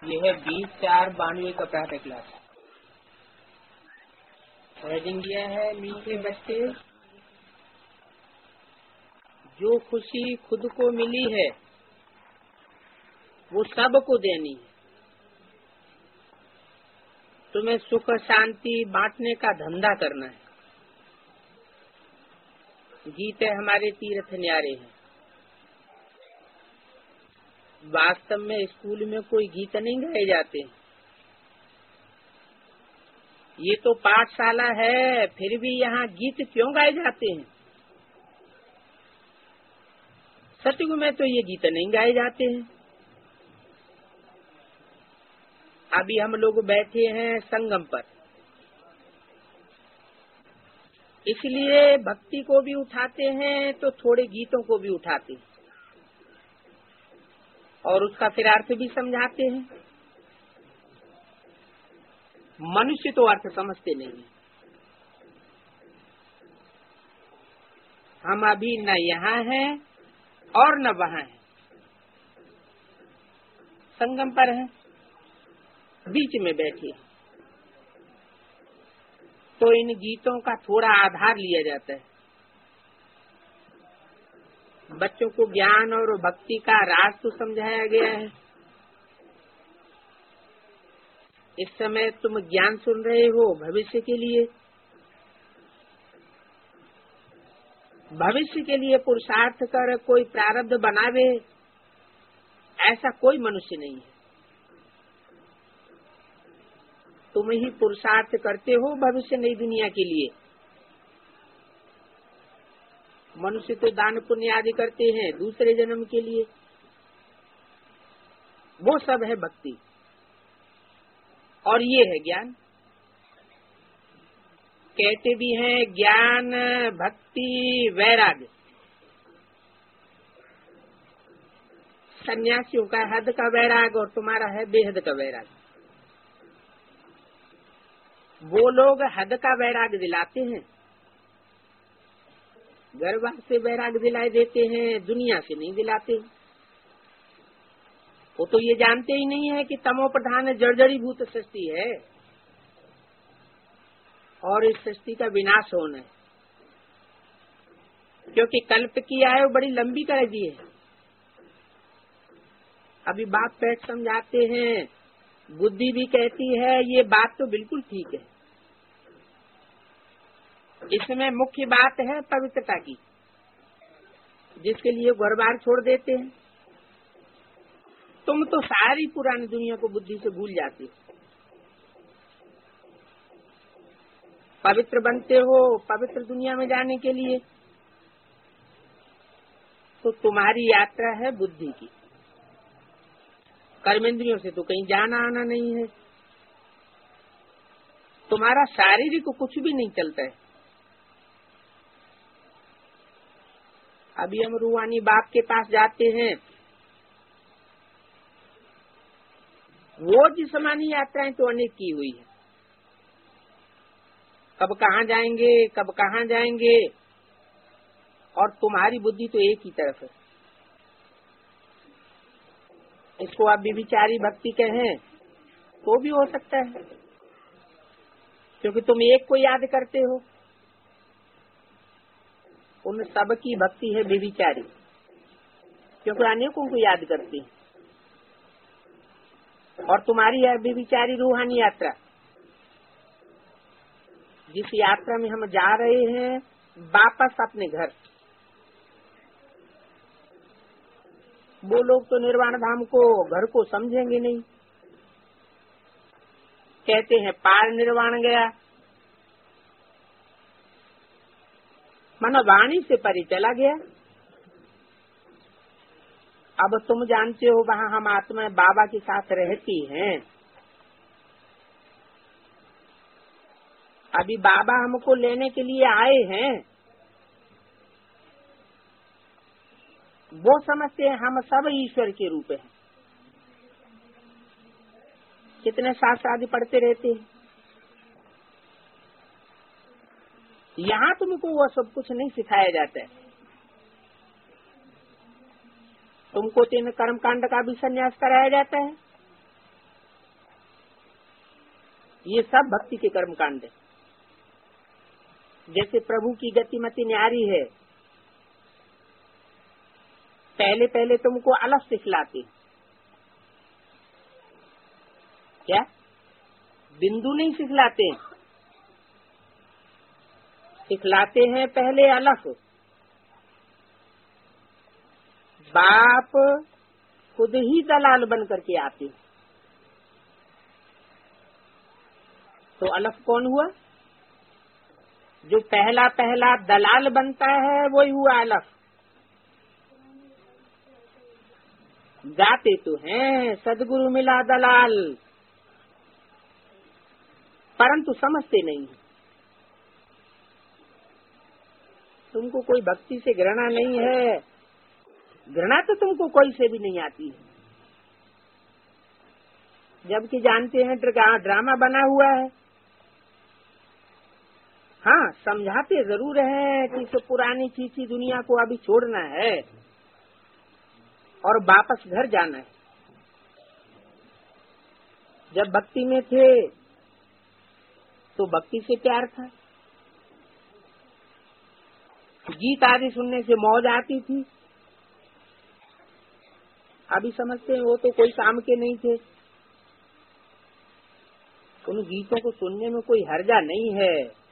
ये है 20/4/92 का प्रातः क्लास। हेडिंग दिया है मीठे बच्चे, जो खुशी खुद को मिली है वो सबको देनी है। तुम्हें सुख शांति बांटने का धंधा करना है। गीत हमारे तीर्थ न्यारे हैं। वास्तव में स्कूल में कोई गीत नहीं गाए जाते। ये तो पाठशाला है, फिर भी यहाँ गीत क्यों गाए जाते हैं? सतयुग में तो ये गीत नहीं गाए जाते हैं। अभी हम लोग बैठे हैं संगम पर, इसलिए भक्ति को भी उठाते हैं तो थोड़े गीतों को भी उठाते हैं और उसका फिर अर्थ भी समझाते हैं। मनुष्य तो अर्थ समझते नहीं है। हम अभी न यहाँ हैं और न वहाँ हैं, संगम पर हैं, बीच में बैठे। तो इन गीतों का थोड़ा आधार लिया जाता है। बच्चों को ज्ञान और भक्ति का राज तो समझाया गया है। इस समय तुम ज्ञान सुन रहे हो भविष्य के लिए। भविष्य के लिए पुरुषार्थ कर कोई प्रारब्ध बनावे, ऐसा कोई मनुष्य नहीं है। तुम ही पुरुषार्थ करते हो भविष्य नई दुनिया के लिए। मनुष्य तो दान पुण्य आदि करते हैं दूसरे जन्म के लिए। वो सब है भक्ति और ये है ज्ञान। कहते भी हैं ज्ञान भक्ति वैराग्य। सन्यासियों का हद का वैराग और तुम्हारा है बेहद का वैराग। वो लोग हद का वैराग दिलाते हैं, घर बार से वैराग दिलाए देते हैं, दुनिया से नहीं दिलाते। वो तो ये जानते ही नहीं है कि तमो प्रधान जर्जरीभूत सृष्टि है और इस सृष्टि का विनाश होना है, क्योंकि कल्प की आयु बड़ी लंबी कर दी है। अभी बाप बैठ समझाते हैं, बुद्धि भी कहती है ये बात तो बिल्कुल ठीक है। इसमें मुख्य बात है पवित्रता की, जिसके लिए घर बार छोड़ देते हैं। तुम तो सारी पुरानी दुनिया को बुद्धि से भूल जाते हो। पवित्र बनते हो पवित्र दुनिया में जाने के लिए, तो तुम्हारी यात्रा है बुद्धि की। कर्मेंद्रियों से तो कहीं जाना आना नहीं है। तुम्हारा शारीरिक कुछ भी नहीं चलता है। अभी हम रूहानी बाप के पास जाते हैं, वो जिस्मानी यात्राएं तो अनेक की हुई है। कब कहाँ जाएंगे कब कहाँ जाएंगे, और तुम्हारी बुद्धि तो एक ही तरफ है। इसको आप विचारी भक्ति कहें तो भी हो सकता है, क्योंकि तुम एक को याद करते हो। उन सब की भक्ति है विचारी, क्योंकि अनेकों को याद करती है। और तुम्हारी है विचारी रूहानी यात्रा। जिस यात्रा में हम जा रहे हैं वापस अपने घर, वो लोग तो निर्वाण धाम को घर को समझेंगे नहीं। कहते हैं पार निर्वाण गया, मानो वाणी से परे चला गया। अब तुम जानते हो वहाँ हम आत्मा बाबा के साथ रहती हैं। अभी बाबा हमको लेने के लिए आए हैं। वो समझते हैं हम सब ईश्वर के रूप हैं। कितने शास्त्र आदि पढ़ते रहते हैं। यहाँ तुमको वो सब कुछ नहीं सिखाया जाता है। तुमको तीन कर्म कांड का भी संन्यास कराया जाता है। ये सब भक्ति के कर्म कांड है। जैसे प्रभु की गतिमति न्यारी है, पहले पहले तुमको अलग सिखलाते, क्या बिंदु नहीं सिखलाते, सिखलाते हैं पहले अलग। बाप खुद ही दलाल बन करके आते, तो अलग कौन हुआ? जो पहला पहला दलाल बनता है वही हुआ अलग। गाते तो हैं सदगुरु मिला दलाल, परंतु समझते नहीं। तुमको कोई भक्ति से घृणा नहीं है, घृणा तो तुमको कोई से भी नहीं आती है, जबकि जानते हैं ड्रामा बना हुआ है। हाँ, समझाते जरूर है कि इस पुरानी चीची दुनिया को अभी छोड़ना है और वापस घर जाना है। जब भक्ति में थे तो भक्ति से प्यार था, गीत आदि सुनने से मौज आती थी। अभी समझते हैं वो तो कोई काम के नहीं थे, उन गीतों को सुनने में कोई हर्जा नहीं है,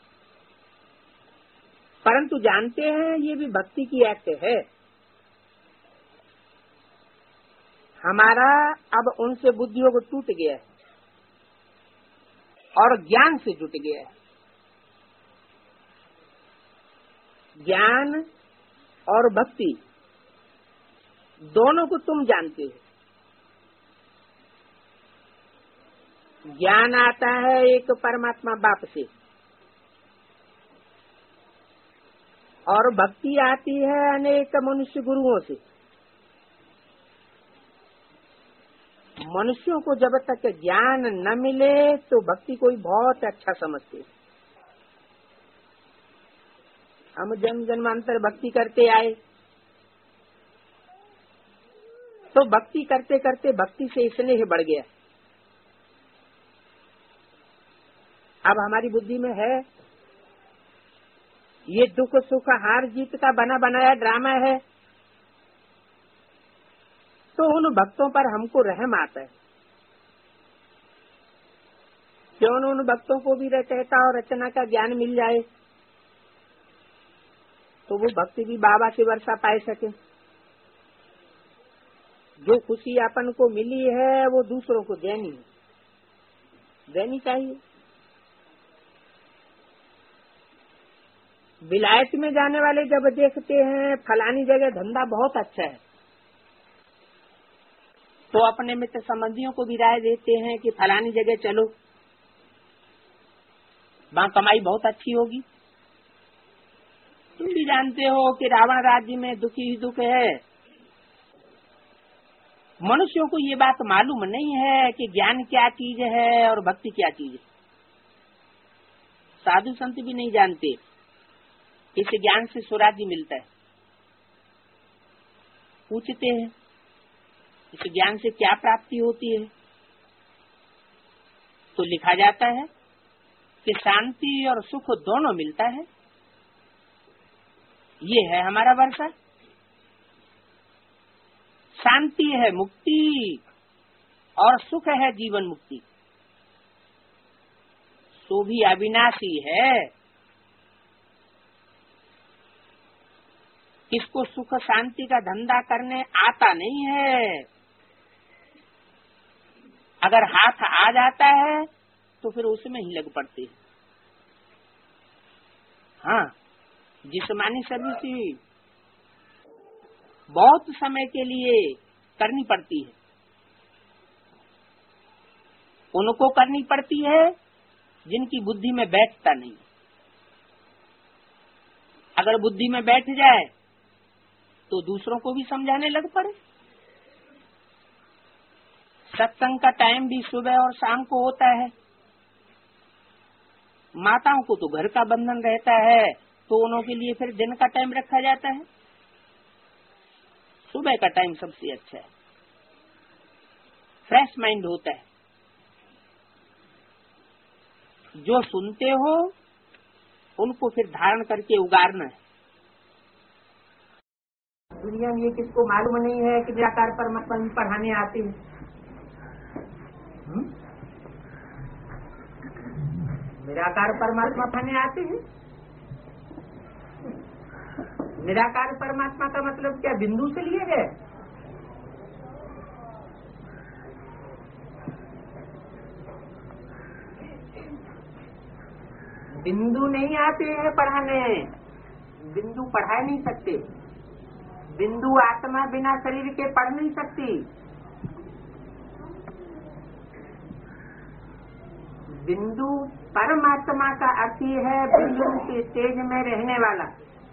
परंतु जानते हैं ये भी भक्ति की एक्ट है। हमारा अब उनसे बुद्धियोग टूट गया है और ज्ञान से जुट गया है। ज्ञान और भक्ति दोनों को तुम जानते हो। ज्ञान आता है एक परमात्मा बाप से और भक्ति आती है अनेक मनुष्य गुरुओं से। मनुष्यों को जब तक ज्ञान न मिले तो भक्ति कोई बहुत अच्छा समझते। हम जन्म जन्मांतर भक्ति करते आए, तो भक्ति करते करते भक्ति से स्नेह बढ़ गया। अब हमारी बुद्धि में है ये दुख सुख हार जीत का बना बनाया ड्रामा है, तो उन भक्तों पर हमको रहम आता है। क्यों न उन भक्तों को भी रचयिता और रचना का ज्ञान मिल जाए, तो वो भक्ति भी बाबा से वर्षा पाए सके। जो खुशी अपन को मिली है वो दूसरों को देनी चाहिए। विलायत में जाने वाले जब देखते हैं फलानी जगह धंधा बहुत अच्छा है, तो अपने मित्र संबंधियों को भी राय देते हैं कि फलानी जगह चलो, वहाँ कमाई बहुत अच्छी होगी। तुम भी जानते हो कि रावण राज्य में दुखी ही दुख है। मनुष्यों को ये बात मालूम नहीं है कि ज्ञान क्या चीज है और भक्ति क्या चीज है। साधु संत भी नहीं जानते इस ज्ञान से स्वराज्य मिलता है। पूछते हैं इस ज्ञान से क्या प्राप्ति होती है, तो लिखा जाता है कि शांति और सुख दोनों मिलता है। ये है हमारा वर्षा। शांति है मुक्ति और सुख है जीवन मुक्ति, सो भी अविनाशी है। किसको सुख शांति का धंधा करने आता नहीं है, अगर हाथ आ जाता है तो फिर उसमें ही लग पड़ते हैं। हाँ, जिस्मानी सर्विस बहुत समय के लिए करनी पड़ती है, उनको करनी पड़ती है जिनकी बुद्धि में बैठता नहीं। अगर बुद्धि में बैठ जाए तो दूसरों को भी समझाने लग पड़े। सत्संग का टाइम भी सुबह और शाम को होता है। माताओं को तो घर का बंधन रहता है, तो उन्हों के लिए फिर दिन का टाइम रखा जाता है। सुबह का टाइम सबसे अच्छा है, फ्रेश माइंड होता है। जो सुनते हो उनको फिर धारण करके उगारना है। दुनिया में ये किसको मालूम नहीं है कि निराकार परमात्मा भी पढ़ाने आते हैं। निराकार परमात्मा पढ़ाने आते हैं। निराकार परमात्मा का मतलब क्या बिंदु से लिए है? बिंदु नहीं आते हैं पढ़ाने, बिंदु पढ़ा नहीं सकते। बिंदु आत्मा बिना शरीर के पढ़ नहीं सकती। बिंदु परमात्मा का अर्थ ही है बिंदु के स्टेज में रहने वाला।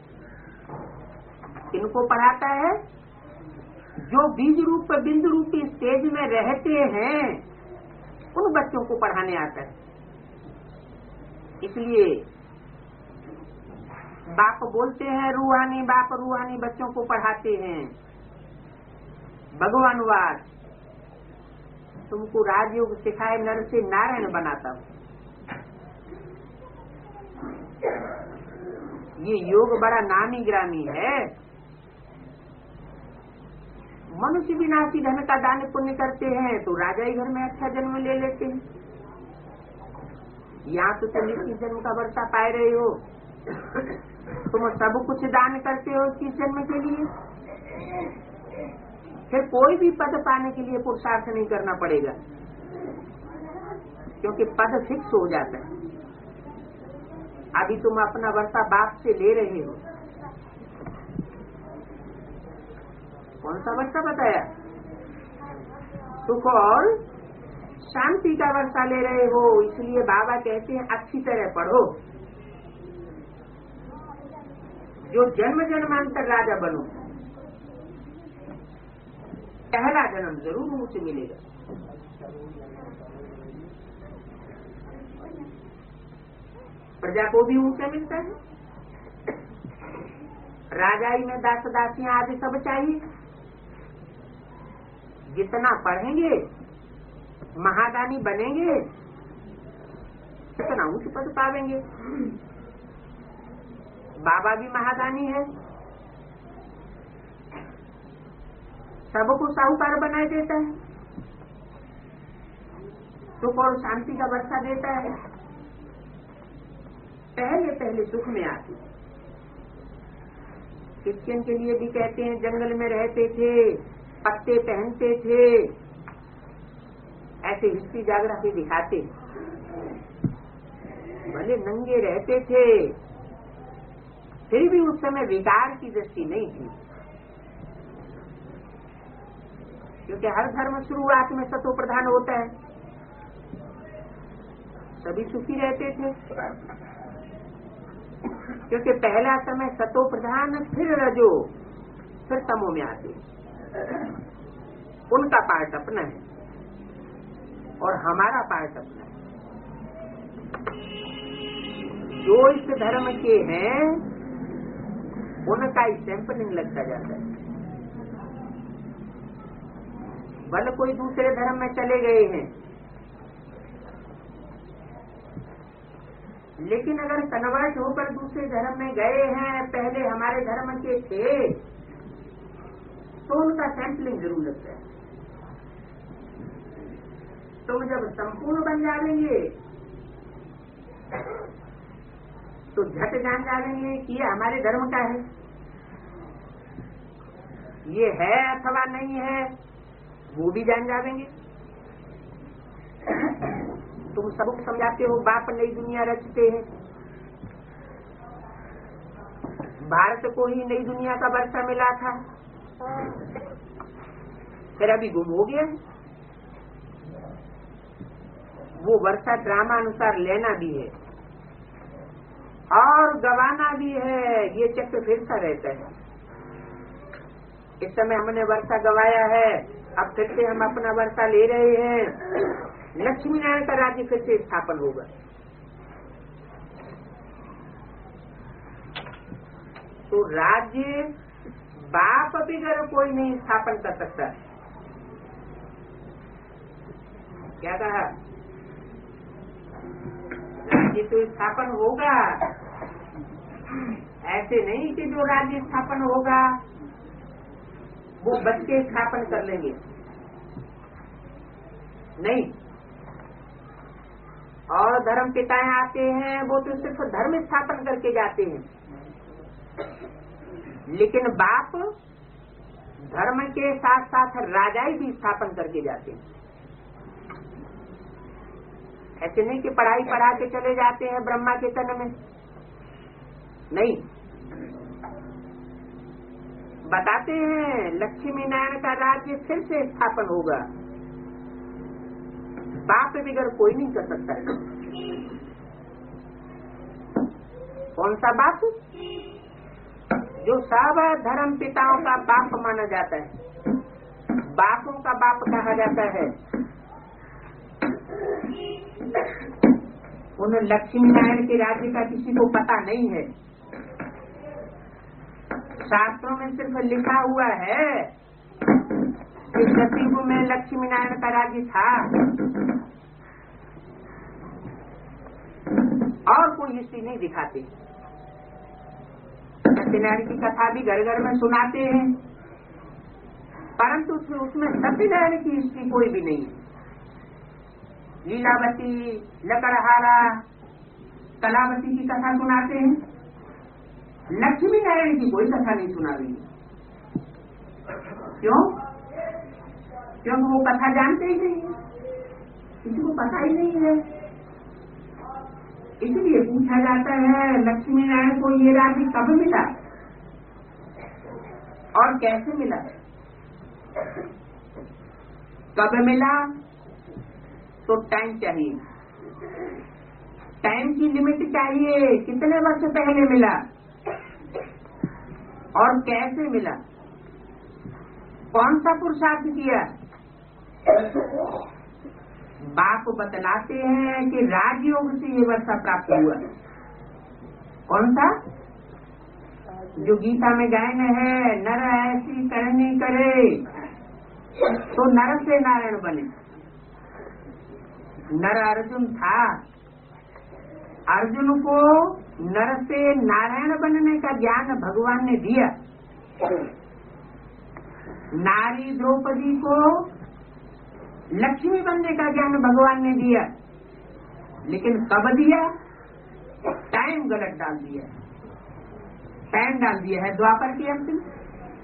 किनको पढ़ाता है? जो बीज रूप बिंदु रूपी स्टेज में रहते हैं उन बच्चों को पढ़ाने आता है। इसलिए बाप बोलते हैं रूहानी बाप रूहानी बच्चों को पढ़ाते हैं। भगवानवाद तुमको राजयोग सिखाए नर से नारायण बनाता हूँ। ये योग बड़ा नामी ग्रामी है। मनुष्य विनाशी धन का दान पुण्य करते हैं तो राजा ही घर में अच्छा जन्म ले लेते हैं। यहाँ तो तुम इस जन्म का वर्षा पाए रहे हो, तुम सब कुछ दान करते हो इस जन्म के लिए, फिर कोई भी पद पाने के लिए पुरुषार्थ नहीं करना पड़ेगा क्योंकि पद फिक्स हो जाता है। अभी तुम अपना वर्षा बाप से ले रहे हो। कौन सा वर्षा बताया? सुख और शांति का वर्षा ले रहे हो। इसलिए बाबा कहते हैं अच्छी तरह पढ़ो, जो जन्म जन्मांतर राजा बनो। पहला जन्म जरूर मुझसे मिलेगा। प्रजा को भी ऊंचा मिलता है। राजाई में दास दासियां आदि सब चाहिए। जितना पढ़ेंगे महादानी बनेंगे उतना ऊंच पद पावेंगे। बाबा भी महादानी है, सबको साहूकार बनाए देता है, सुख और शांति का वर्षा देता है। पहले पहले सुख में आती। क्रिश्चियन के लिए भी कहते हैं जंगल में रहते थे, पत्ते पहनते थे, ऐसे हिस्ट्री जाग्राफी दिखाते। भले नंगे रहते थे फिर भी उस समय विकार की दृष्टि नहीं थी, क्योंकि हर धर्म शुरुआत में सतो प्रधान होता है। सभी सुखी रहते थे क्योंकि पहला समय सतो प्रधान, फिर रजो, फिर तमो में आते। उनका पार्ट अपना है और हमारा पार्ट अपना है। जो इस धर्म के हैं उनका सैंपलिंग लगता जाता है। भले कोई दूसरे धर्म में चले गए हैं, लेकिन अगर कन्वर्ट होकर दूसरे धर्म में गए हैं, पहले हमारे धर्म के थे, तो उनका सैंपलिंग जरूर लगता है। तो जब संपूर्ण बन जाएंगे तो झट जान जाएंगे कि ये हमारे धर्म का है, ये है अथवा नहीं है, वो भी जान जाएंगे। तुम सबको समझाते हो बाप नई दुनिया रचते हैं, भारत को ही नई दुनिया का वर्षा मिला था, फिर अभी गुम हो गया। वो वर्षा ड्रामा अनुसार लेना भी है और गवाना भी है, ये चक्र फिरता रहता है। इस समय हमने वर्षा गवाया है, अब फिर से हम अपना वर्षा ले रहे हैं। लक्ष्मी नारायण का राज्य फिर से स्थापन होगा। तो राज्य बाप बिगर कोई नहीं स्थापन कर सकता। क्या कहा? राज्य तो स्थापन होगा, ऐसे नहीं कि जो राज्य स्थापन होगा वो बच्चे स्थापन कर लेंगे, नहीं। और धर्म पिताएं आते हैं वो तो सिर्फ धर्म स्थापन करके जाते हैं, लेकिन बाप धर्म के साथ साथ राजाई भी स्थापन करके जाते हैं। ऐसे नहीं कि पढ़ाई पढ़ा के चले जाते हैं ब्रह्मा के तन में, नहीं। बताते हैं लक्ष्मी नारायण का राज्य फिर से स्थापन होगा, बाप बिगड़ कोई नहीं कर सकता है। कौन सा बाप? जो सब धर्म पिताओं का बाप माना जाता है, बापों का बाप कहा जाता है, उन लक्ष्मी नारायण के राज्य का किसी को पता नहीं है। शास्त्रों में सिर्फ लिखा हुआ है कि सतयुग में लक्ष्मी नारायण का राज्य था, और कोई हिस्ट्री नहीं दिखाते। सत्यनारायण की कथा भी घर घर में सुनाते हैं, परंतु उसमें सत्यनारायण की हिस्ट्री कोई भी नहीं है। लीलावती, लकड़हारा, कलावती की कथा सुनाते हैं, लक्ष्मी नारायण की कोई कथा नहीं सुना रही। क्यों? क्योंकि वो कथा जानते ही नहीं है, किसी को पता ही नहीं है। इसलिए पूछा जाता है लक्ष्मी नारायण को ये राज्य कब मिला और कैसे मिला, कब मिला? तो टाइम चाहिए, टाइम की लिमिट चाहिए, कितने वर्ष पहले मिला और कैसे मिला, कौन सा पुरुषार्थ किया। बाप बतलाते हैं कि राजयोग से ये वर्षा प्राप्त हुआ। कौन सा? जो गीता में गायन है, नर ऐसी करनी करे तो नर से नारायण बने। नर अर्जुन था, अर्जुन को नर से नारायण बनने का ज्ञान भगवान ने दिया। नारी द्रौपदी को लक्ष्मी बनने का ज्ञान भगवान ने दिया, लेकिन कब दिया? टाइम गलत डाल दिया, टाइम डाल दिया है द्वापर के अंत में।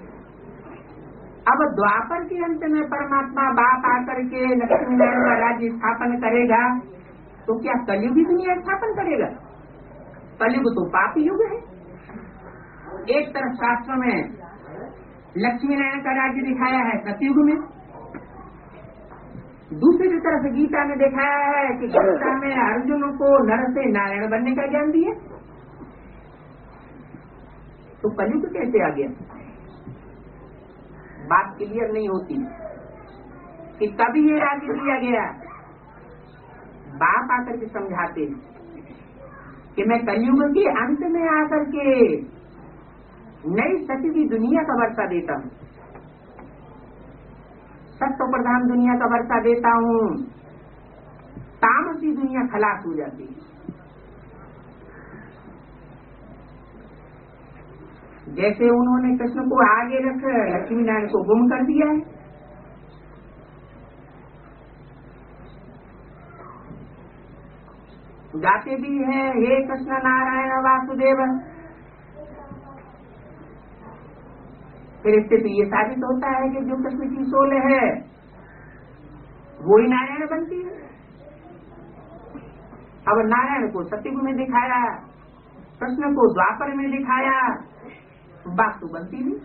अब द्वापर के अंत में परमात्मा बाप आकर के लक्ष्मी नारायण का राज्य स्थापन करेगा, तो क्या कलयुगी दुनिया स्थापन करेगा? कलयुग तो पाप युग है। एक तरफ शास्त्र में लक्ष्मी नारायण का राज्य दिखाया है सतयुग में, दूसरी तरफ गीता में दिखाया है कि गीता में अर्जुन को नर से नारायण बनने का ज्ञान दिया। तो कलयुग कैसे आ गया? बात क्लियर नहीं होती कि कभी ये राज्य दिया गया। बाप आकर के समझाते कि मैं कलयुग के अंत में आकर के नई सती की दुनिया का वर्षा देता हूँ, सत्व प्रधान दुनिया का वर्षा देता हूँ, तामसी दुनिया खलास हो जाती है। जैसे उन्होंने कृष्ण को आगे रख लक्ष्मी नारायण को गुम कर दिया है, गाते भी हैं हे कृष्ण नारायण वासुदेव। फिर इससे तो ये साबित होता है कि जो कृष्ण की सोल है वो ही नारायण बनती है। अब नारायण को सतयुग में दिखाया, कृष्ण को द्वापर में दिखाया, बात तो बनती नहीं।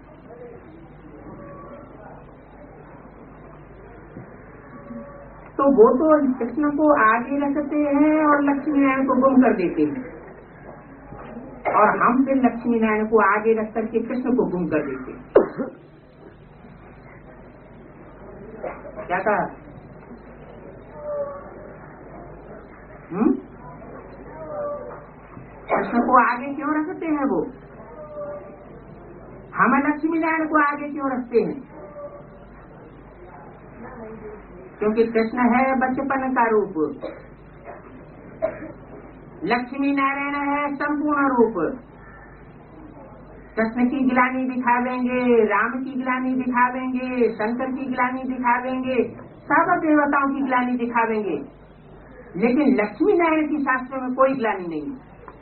तो वो तो कृष्ण को आगे रखते हैं और लक्ष्मी नारायण को गुम कर देते हैं, और हम फिर लक्ष्मी नारायण को आगे रख करके कृष्ण को गुम कर देते हैं। क्या कहा? कृष्ण को आगे क्यों रखते हैं वो? हम लक्ष्मी नारायण को आगे क्यों रखते हैं? क्योंकि कृष्ण है बचपन का रूप, लक्ष्मी नारायण है संपूर्ण रूप। कृष्ण की गिलानी दिखा देंगे, राम की गिलानी दिखा देंगे, शंकर की गिलानी दिखा देंगे, सब देवताओं की गिलानी दिखा देंगे, लेकिन लक्ष्मी नारायण की शास्त्रों में कोई गिलानी नहीं।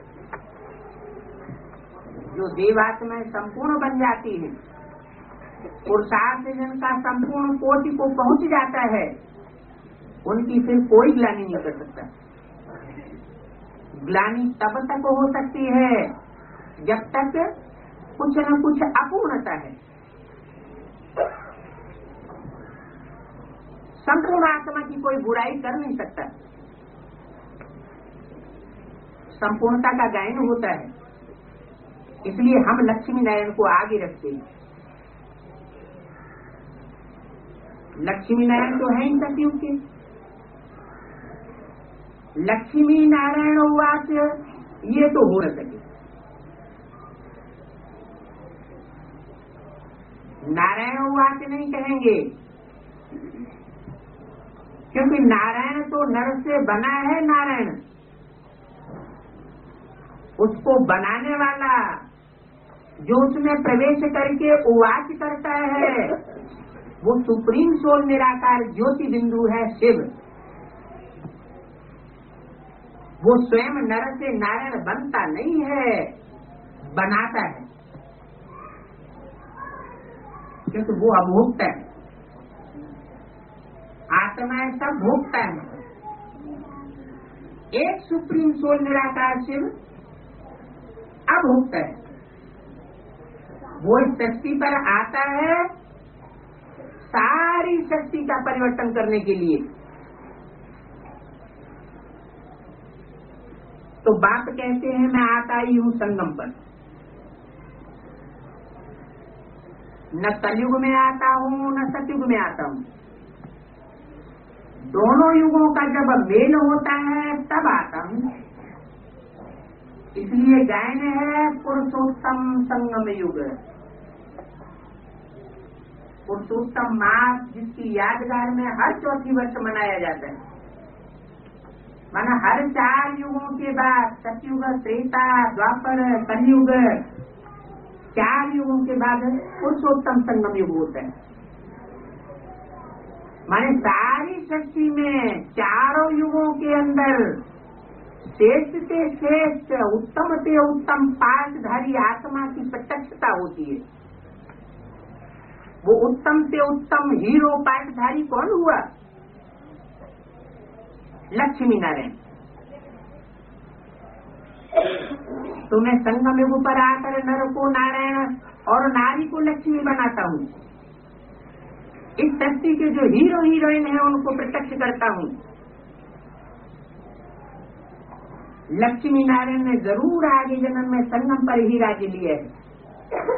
जो देवात्माएं संपूर्ण बन जाती है, पुरुषार्थ जिनका संपूर्ण कोटि को पहुंच जाता है, उनकी फिर कोई ग्लानि नहीं कर सकता। ग्लानि तब तक हो सकती है जब तक कुछ न कुछ अपूर्णता है। संपूर्ण आत्मा की कोई बुराई कर नहीं सकता। संपूर्णता का गायन होता है, इसलिए हम लक्ष्मी नारायण को आगे रखते हैं। लक्ष्मी नारायण तो है ही सतयुग के। लक्ष्मी नारायण उवाच, ये तो हो न सके। नारायण उवाच नहीं कहेंगे, क्योंकि नारायण तो नर से बना है। नारायण उसको बनाने वाला, जो उसमें प्रवेश करके उवाच करता है, वो सुप्रीम सोल निराकार ज्योति बिंदु है शिव। वो स्वयं नर से नारायण बनता नहीं है, बनाता है, क्योंकि वो अभोक्ता है। आत्माएं सब भोक्ता है। एक सुप्रीम सोल निराकार शिव अभोक्ता है। वो इस शक्ति पर आता है सारी शक्ति का परिवर्तन करने के लिए। तो बाप कहते हैं मैं आता ही हूँ संगम पर। न कलयुग में आता हूँ न सतयुग में आता हूँ। दोनों युगों का जब मेल होता है तब आता हूँ। इसलिए गायन है पुरुषोत्तम संगम युग। पुरुषोत्तम मास जिसकी यादगार में हर चौथी वर्ष मनाया जाता है, माना हर 4 युगों के बाद, सतयुग, त्रेता, द्वापर, कलयुग, 4 युगों के बाद पुरुषोत्तम संगम युग होता है। माने सारी शक्ति में चारों युगों के अंदर श्रेष्ठ से श्रेष्ठ, उत्तम से उत्तम पाठधारी आत्मा की प्रत्यक्षता होती है। वो उत्तम से उत्तम हीरो पाठधारी कौन हुआ? लक्ष्मी नारायण। तो मैं संगम युग पर आकर नर को नारायण और नारी को लक्ष्मी बनाता हूँ। इस शक्ति के जो हीरो हीरोइन है उनको प्रत्यक्ष करता हूँ। लक्ष्मी नारायण ने जरूर आगे जन्म में संगम पर ही राज्य लिए है,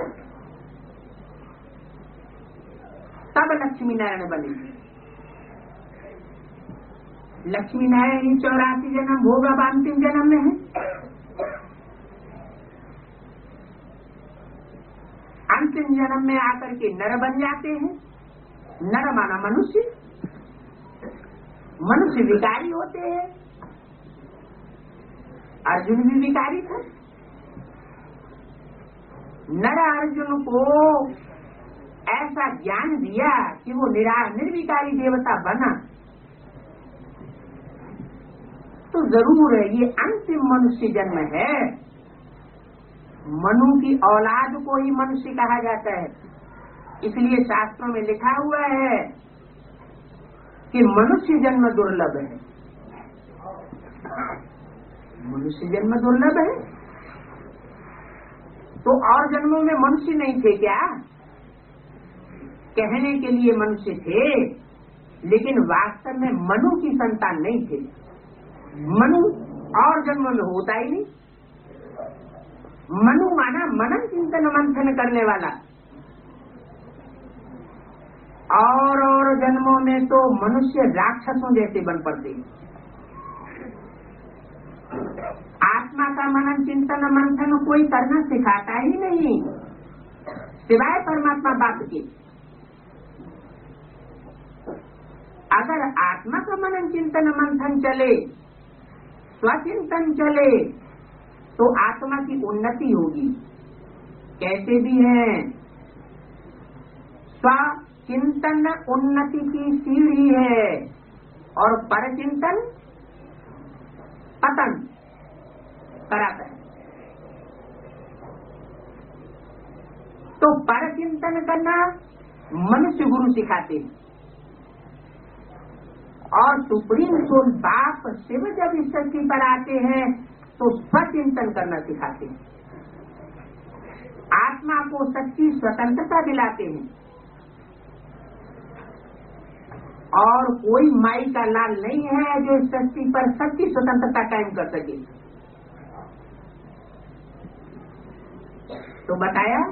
तब लक्ष्मी नारायण बने। लक्ष्मी नारायण ही 84 जन्म भोग अब अंतिम जन्म में है। अंतिम जन्म में आकर के नर बन जाते हैं। नर माना मनुष्य, मनुष्य विकारी होते हैं। अर्जुन भी विकारी था। नर अर्जुन को ऐसा ज्ञान दिया कि वो निर्विकारी देवता बना। तो जरूर है ये अंतिम मनुष्य जन्म है। मनु की औलाद को ही मनुष्य कहा जाता है। इसलिए शास्त्रों में लिखा हुआ है कि मनुष्य जन्म दुर्लभ है। मनुष्य जन्म दुर्लभ है। तो और जन्मों में मनुष्य नहीं थे क्या? कहने के लिए मनुष्य थे, लेकिन वास्तव में मनु की संतान नहीं थे। मनु और जन्म में होता ही नहीं। मनु माना मनन चिंतन मंथन करने वाला। और जन्मों में तो मनुष्य राक्षसों जैसे बन पड़ते। आत्मा का मनन चिंतन मंथन कोई करना सिखाता ही नहीं, सिवाय परमात्मा बाप के। अगर आत्मा का मनन चिंतन मंथन चले स्वचिंतन चले तो आत्मा की उन्नति होगी। कैसे भी है, स्वचिंतन उन्नति की सीढ़ी है और परचिंतन पतन कराता है। तो परचिंतन करना मनुष्य गुरु सिखाते हैं और सुप्रीम सोल बाप शिव जब इस सृष्टि पर आते हैं तो स्वचिंतन करना सिखाते हैं, आत्मा को सच्ची स्वतंत्रता दिलाते हैं। और कोई माई का लाल नहीं है जो इस सृष्टि पर सच्ची स्वतंत्रता कायम कर सके। तो बताया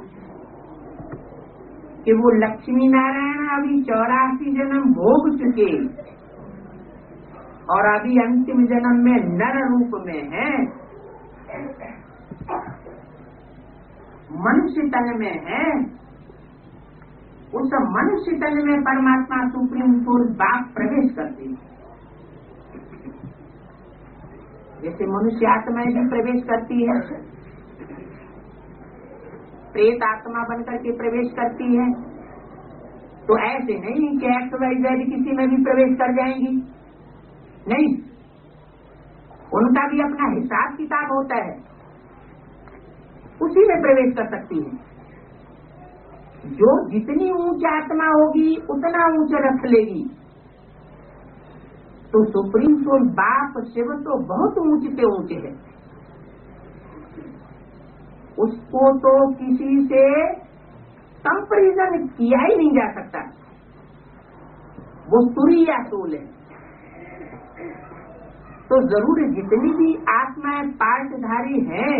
कि वो लक्ष्मी नारायण अभी 84 जन्म भोग चुके और अभी अंतिम जन्म में नर रूप में है, मनुष्य तन में है। उस मनुष्य तन में परमात्मा सुप्रीम सोल बाप प्रवेश करते हैं। जैसे मनुष्य आत्माएं भी प्रवेश करती है, प्रेत आत्मा बनकर के प्रवेश करती है, तो ऐसे नहीं कि XYZ किसी में भी प्रवेश कर जाएंगी, नहीं, उनका भी अपना हिसाब किताब होता है, उसी में प्रवेश कर सकती है। जो जितनी ऊंच आत्मा होगी उतना ऊंचा रख लेगी। तो सुप्रीम सोल बाप शिव तो बहुत ऊंचे से ऊंचे है, उसको तो किसी से कंपैरिजन किया ही नहीं जा सकता। वो तुरीय सोल है। तो जरूर जितनी भी आत्माएं पार्टधारी हैं,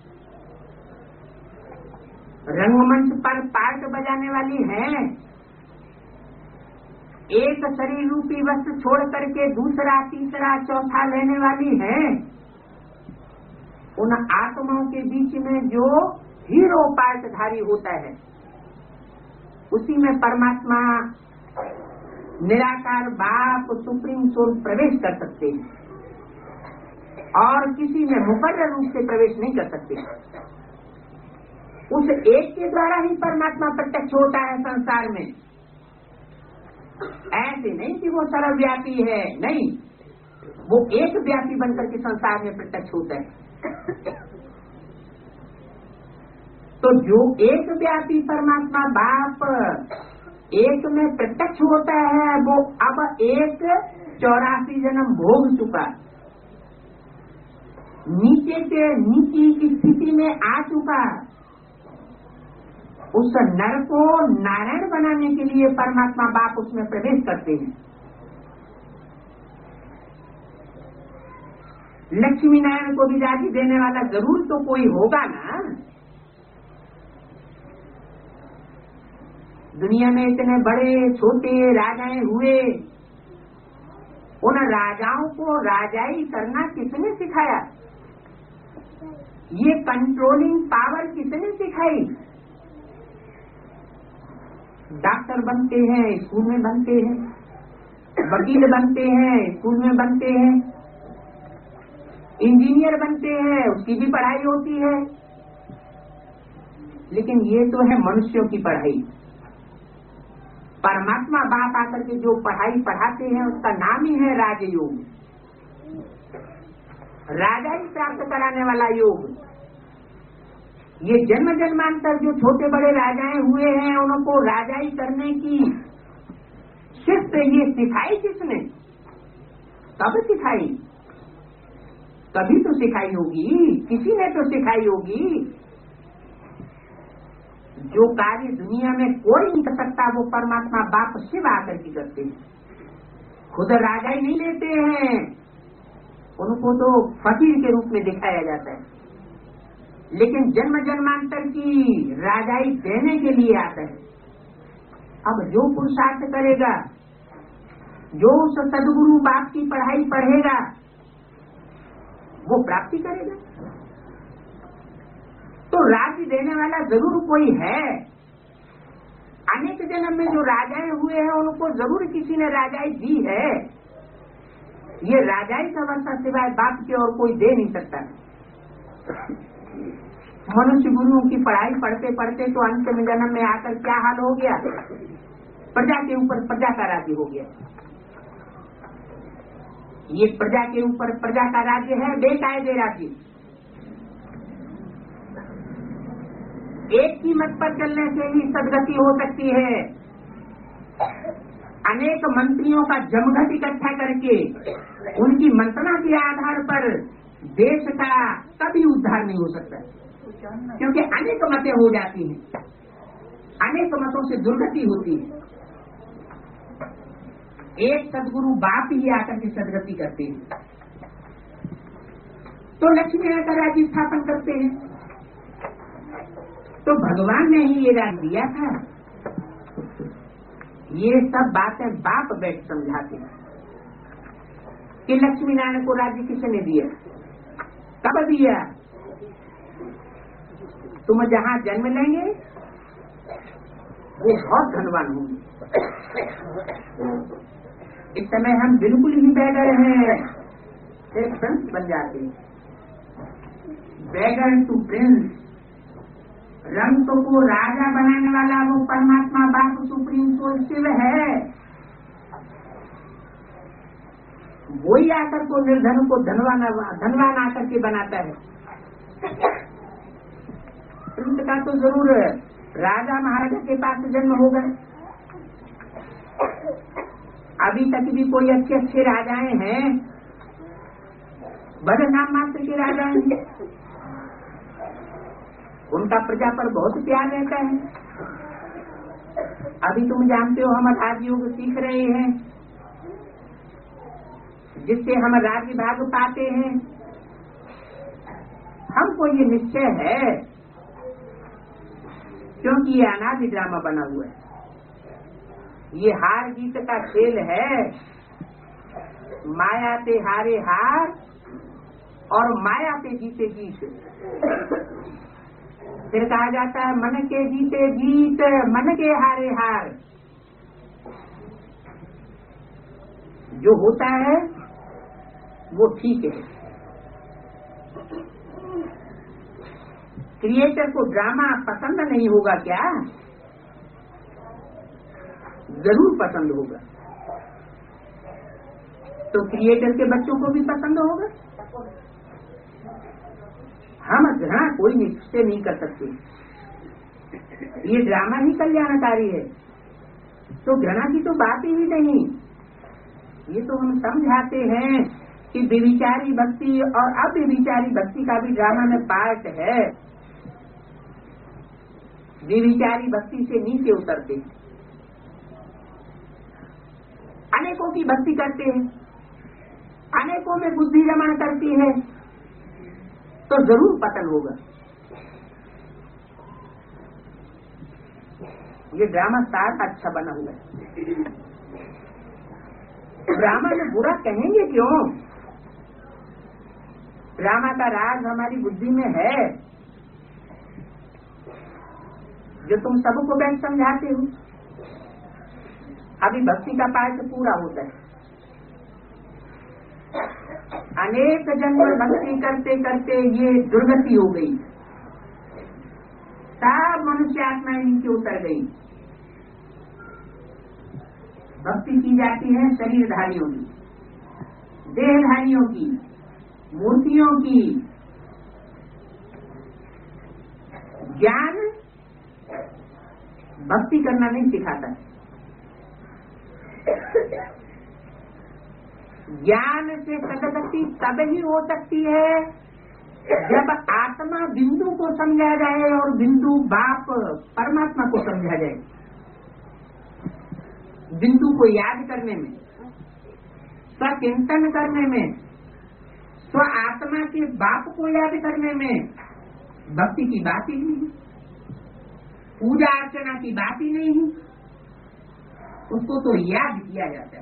रंगमंच पर पार्ट बजाने वाली हैं, एक शरीर रूपी वस्त्र छोड़ करके दूसरा तीसरा चौथा लेने वाली हैं, उन आत्माओं के बीच में जो हीरो पार्टधारी होता है उसी में परमात्मा निराकार बाप सुप्रीम सोल प्रवेश कर सकते हैं और किसी में मुकर्रर रूप से प्रवेश नहीं कर सकते। उस एक के द्वारा ही परमात्मा प्रत्यक्ष होता है संसार में। ऐसे नहीं कि वो सर्वव्यापी है, नहीं, वो एक व्यापी बनकर के संसार में प्रत्यक्ष होता है। तो जो एक व्यापी परमात्मा बाप एक में प्रत्यक्ष होता है, वो अब एक 84 जन्म भोग चुका, नीचे से नीचे की स्थिति में आ चुका। उस नर को नारायण बनाने के लिए परमात्मा बाप उसमें प्रवेश करते हैं। लक्ष्मी नारायण को भी राजी देने वाला जरूर तो कोई होगा ना। दुनिया में इतने बड़े छोटे राजाएं हुए, उन राजाओं को राजाई करना किसने सिखाया? ये कंट्रोलिंग पावर किसने सिखाई? डॉक्टर बनते हैं, स्कूल में बनते हैं, वकील बनते हैं, स्कूल में बनते हैं, इंजीनियर बनते हैं, उसकी भी पढ़ाई होती है। लेकिन ये तो है मनुष्यों की पढ़ाई। परमात्मा बाप आकर के जो पढ़ाई पढ़ाते हैं उसका नाम ही है राजयोग, राजा ही प्राप्त कराने वाला योग। ये जन्म जन्मांतर जो छोटे बड़े राजाएं हुए हैं, उनको राजाई करने की शिफ्ट ये सिखाई किसने? कब सिखाई? कभी तो सिखाई होगी, किसी ने तो सिखाई होगी। जो कार्य दुनिया में कोई नहीं कर सकता वो परमात्मा बाप शिव आकर के करते हैं। खुद राजाई नहीं लेते हैं, उनको तो फकीर के रूप में दिखाया जाता है, लेकिन जन्म जन्मांतर की राजाई देने के लिए आता है। अब जो पुरुषार्थ करेगा, जो उस सदगुरु बाप की पढ़ाई पढ़ेगा, वो प्राप्ति करेगा। तो राज्य देने वाला जरूर कोई है। अनेक जन्म में जो राजाएं हुए हैं उनको जरूर किसी ने राजाई दी है। ये राजाई का वर्षा सिवाय बाप के और कोई दे नहीं सकता। मनुष्य गुरुओं की पढ़ाई पढ़ते पढ़ते तो अंत में जन्म में आकर क्या हाल हो गया, प्रजा के ऊपर प्रजा का राज्य हो गया। ये प्रजा के ऊपर प्रजा का राज्य है, बेकायदे राज्य। एक ही मत पर चलने से ही सदगति हो सकती है। अनेक मंत्रियों का जमघट इकट्ठा करके उनकी मंत्रणा के आधार पर देश का कभी उद्धार नहीं हो सकता, क्योंकि अनेक मतें हो जाती हैं, अनेक मतों से दुर्गति होती है। एक सदगुरु बाप ही आकर के सदगति करते हैं, तो लक्ष्मी आकर राज्य स्थापन करते हैं। तो भगवान ने ही ये राज दिया था। ये सब बातें बाप बैठ समझाते हैं कि लक्ष्मी नारायण को राज्य किसने दिया, कब दिया। तुम जहाँ जन्म लेंगे वो बहुत धनवान होंगे। इस समय हम बिल्कुल ही बैगर हैं, एक प्रिंस बन जाते हैं। बैगर टू प्रिंस, रंग को राजा बनाने वाला वो परमात्मा बाप सुप्रीम सोल शिव है। वही आकर को निर्धन को धनवान आकर के बनाता है। प्रिंस का तो जरूर राजा महाराजा के पास जन्म हो गए। अभी तक भी कोई अच्छे अच्छे राजाएं हैं, बड़े नाम मात्र के राजाएं हैं, उनका प्रजा पर बहुत प्यार रहता है। अभी तुम जानते हो हम राजयोग सीख रहे हैं, जिससे हम राज्य भाग पाते हैं। हमको ये निश्चय है, क्योंकि ये अनादि ड्रामा बना हुआ है। ये हार जीत का खेल है। माया से हारे हार और माया से जीते जीत। फिर कहा जाता है मन के जीते जीत, मन के हारे हार। जो होता है वो ठीक है। क्रिएटर को ड्रामा पसंद नहीं होगा क्या? जरूर पसंद होगा। तो क्रिएटर के बच्चों को भी पसंद होगा। हम घृणा कोई निश्चय नहीं कर सकते। ये ड्रामा ही कल्याणकारी है, तो घृणा की तो बात ही नहीं। ये तो हम समझाते हैं कि व्यभिचारी भक्ति और अव्यभिचारी भक्ति का भी ड्रामा में पार्ट है। व्यभिचारी भक्ति से नीचे उतरते, अनेकों की भक्ति करते हैं, अनेकों में बुद्धि रमण करती है, तो जरूर पतन होगा। ये ड्रामा सारा अच्छा बना हुआ है। ड्रामा में बुरा कहेंगे क्यों? ड्रामा का राज हमारी बुद्धि में है, जो तुम सबको बैठ समझाते हो। अभी भक्ति का पाठ पूरा होता है। अनेक जन्म भक्ति करते करते ये दुर्गति हो गई, सब मनुष्य आत्माएं नीचे उतर गई। भक्ति की जाती है शरीरधारियों की, देहधारियों की, मूर्तियों की। ज्ञान भक्ति करना नहीं सिखाता। ज्ञान से सदगति तब ही हो सकती है जब आत्मा बिंदु को समझा जाए और बिंदु बाप परमात्मा को समझा जाए। बिंदु को याद करने में, स्वचिंतन करने में, स्व आत्मा के बाप को याद करने में भक्ति की बात ही नहीं, पूजा अर्चना की बात ही नहीं। उसको तो याद किया जाता है,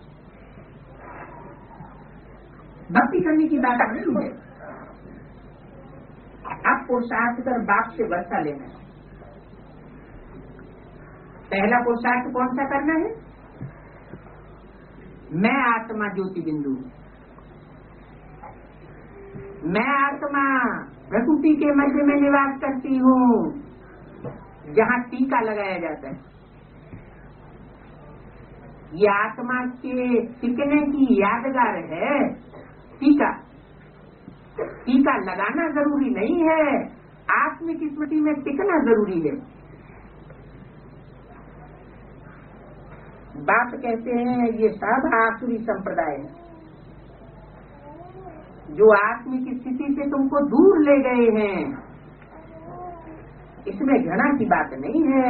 भक्ति करने की बात नहीं है। अब पुरुषार्थ कर बाप से वर्षा लेना है। पहला पुरुषार्थ कौन सा करना है? मैं आत्मा ज्योति बिंदु हूँ। मैं आत्मा प्रकृति के मध्य में निवास करती हूँ, जहाँ टीका लगाया जाता है। ये आत्मा के टिकने की यादगार है टीका। टीका लगाना जरूरी नहीं है, आत्मिक स्मृति में टिकना जरूरी है। बात कहते हैं ये सब आसुरी संप्रदाय है, जो आत्मिक स्थिति से तुमको दूर ले गए हैं। इसमें घृणा की बात नहीं है।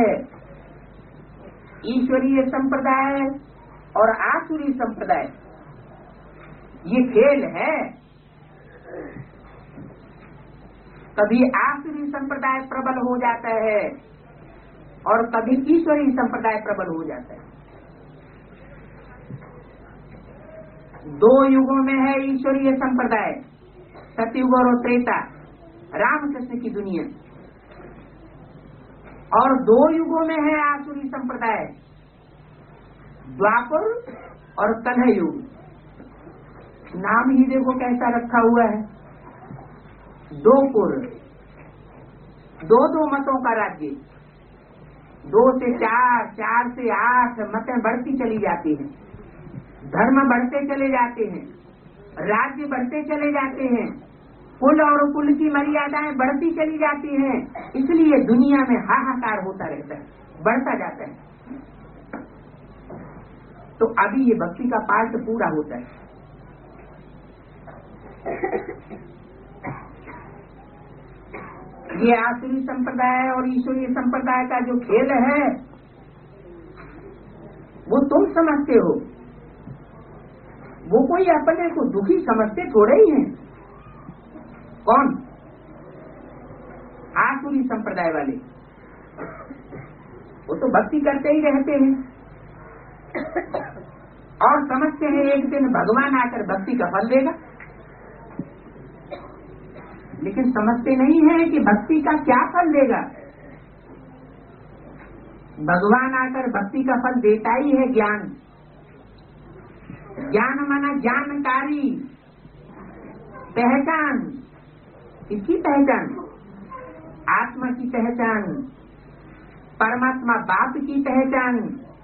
ईश्वरीय संप्रदाय और आसुरी संप्रदाय ये खेल है। कभी आसुरी संप्रदाय प्रबल हो जाता है और कभी ईश्वरीय संप्रदाय प्रबल हो जाता है। दो युगों में है ईश्वरीय संप्रदाय, सतयुग और त्रेता, रामकृष्ण की दुनिया। और दो युगों में है आसुरी संप्रदाय, द्वापर और कलह युग। नाम ही देखो कैसा रखा हुआ है, दो पुर, दो मतों का राज्य। 2 से 4, 4 से 8 मतें बढ़ती चली जाती हैं, धर्म बढ़ते चले जाते हैं, राज्य बढ़ते चले जाते हैं, कुल और कुल की मर्यादाएं बढ़ती चली जाती हैं। इसलिए दुनिया में हाहाकार होता रहता है, बढ़ता जाता है। तो अभी ये भक्ति का पाठ पूरा होता है। ये आसुरी संप्रदाय और ईश्वरीय संप्रदाय का जो खेल है वो तुम समझते हो, वो कोई अपने को दुखी समझते थोड़े ही हैं। कौन? आसुरी संप्रदाय वाले। वो तो भक्ति करते ही रहते हैं और समझते हैं एक दिन भगवान आकर भक्ति का फल देगा, लेकिन समझते नहीं है कि भक्ति का क्या फल देगा। भगवान आकर भक्ति का फल देता ही है ज्ञान। ज्ञान माना जानकारी, पहचान। इसकी पहचान, आत्मा की पहचान, परमात्मा बाप की पहचान,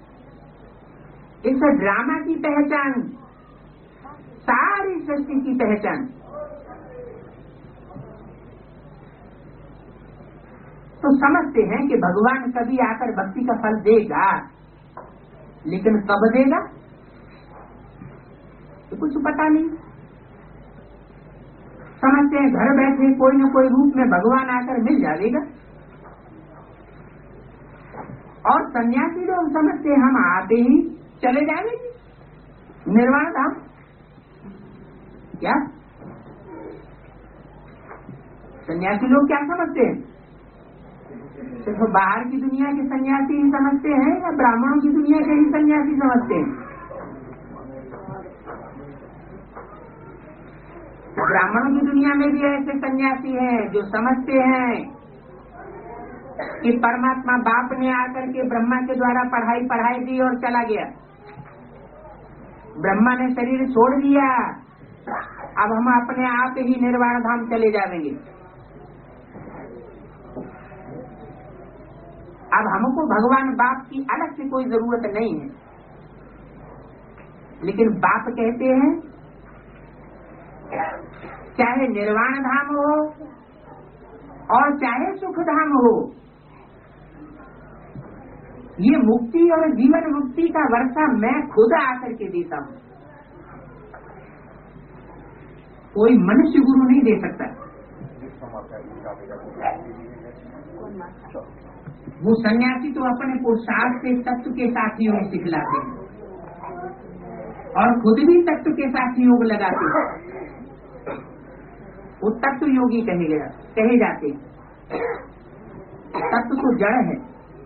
इस ड्रामा की पहचान, सारी सृष्टि की पहचान। तो समझते हैं कि भगवान कभी आकर भक्ति का फल देगा, लेकिन कब देगा तो कुछ पता नहीं। समझते हैं घर बैठे कोई न कोई रूप में भगवान आकर मिल जाएगा। और सन्यासी लोग समझते हैं हम आते ही चले जाएंगे निर्वाण धाम। क्या सन्यासी लोग क्या समझते हैं? सिर्फ बाहर की दुनिया के सन्यासी ही समझते हैं या ब्राह्मणों की दुनिया के ही सन्यासी समझते हैं? ब्राह्मणों की दुनिया में भी ऐसे सन्यासी हैं जो समझते हैं कि परमात्मा बाप ने आकर के ब्रह्मा के द्वारा पढ़ाई दी और चला गया। ब्रह्मा ने शरीर छोड़ दिया, अब हम अपने आप ही निर्वाण धाम चले जाएंगे। अब हमको भगवान बाप की अलग से कोई जरूरत नहीं है। लेकिन बाप कहते हैं चाहे निर्वाण धाम हो और चाहे सुख धाम हो, ये मुक्ति और जीवन मुक्ति का वर्षा मैं खुद आकर के देता हूँ। कोई मनुष्य गुरु नहीं दे सकता। वो सन्यासी तो अपने पुरुषार्थ से तत्व के साथ योग सिखलाते हैं और खुद भी तत्व के साथ योग लगाते हैं। वो तत्व योगी कहे जाते हैं। तत्व तो जड़ है,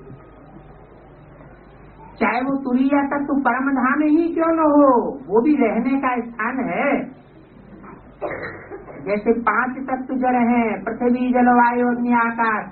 चाहे वो तुरीय तत्व परम धाम ही क्यों न हो, वो भी रहने का स्थान है। जैसे 5 तत्व जड़ हैं, पृथ्वी जल वायु अग्नि आकाश,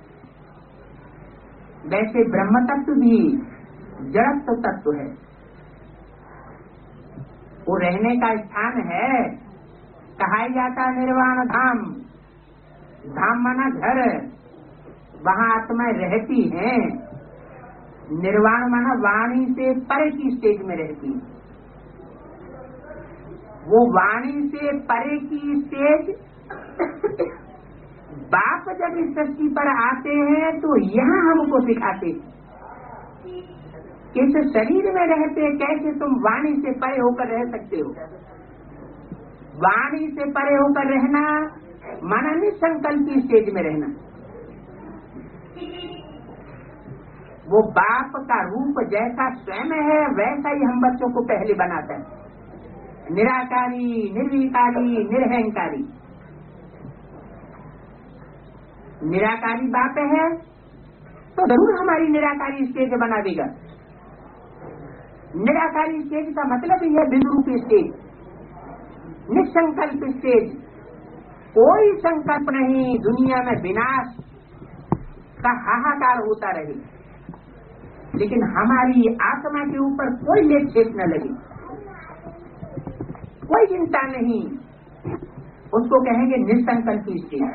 वैसे ब्रह्म तत्व भी जड़त्व तत्व है। वो रहने का स्थान है, कहा जाता निर्वाण धाम। धाम माना घर, वहाँ आत्माएं रहती हैं। निर्वाण माना वाणी से परे की स्टेज में रहती है। वो वाणी से परे की स्टेज बाप जब इस सृष्टि पर आते हैं तो यहाँ हमको सिखाते कि इस शरीर में रहते कैसे तुम वाणी से परे होकर रह सकते हो। वाणी से परे होकर रहना माना निसंकल्प की स्टेज में रहना। वो बाप का रूप जैसा स्वयं है वैसा ही हम बच्चों को पहले बनाता है। निराकारी, निर्विकारी, निरहंकारी। निराकारी बाप है तो जरूर हमारी निराकारी स्टेज बना देगा। निराकारी स्टेज का मतलब ही है बिंदुरूप स्टेज, निसंकल्प स्टेज। कोई संकल्प नहीं, दुनिया में विनाश का हाहाकार होता रहे, लेकिन हमारी आत्मा के ऊपर कोई लेप छेप न लगे, कोई चिंता नहीं। उसको कहेंगे निसंकल्प स्टेज।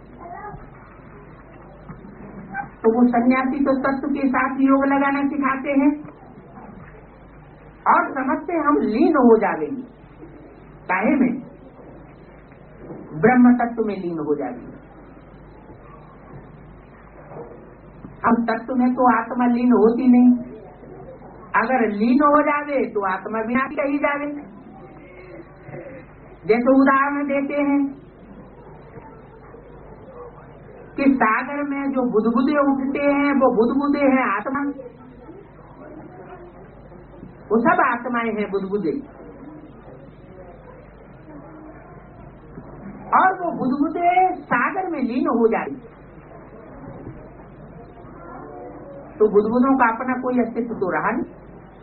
तो वो सन्यासी तो तत्व के साथ योग लगाना सिखाते हैं और समझते हम लीन हो जाएंगे। काहे में? ब्रह्म तत्व में लीन हो जाएंगे। हम तत्व में तो आत्मा लीन होती नहीं। अगर लीन हो जावे तो आत्मा विनाशी कही जावे। जैसे उदाहरण देते हैं कि सागर में जो बुदबुदे उठते हैं वो बुदबुदे हैं आत्मा। वो सब आत्माएं हैं बुदबुदे। और वो बुदबुदे सागर में लीन हो जाए तो बुदबुदों का अपना कोई अस्तित्व तो रहा नहीं।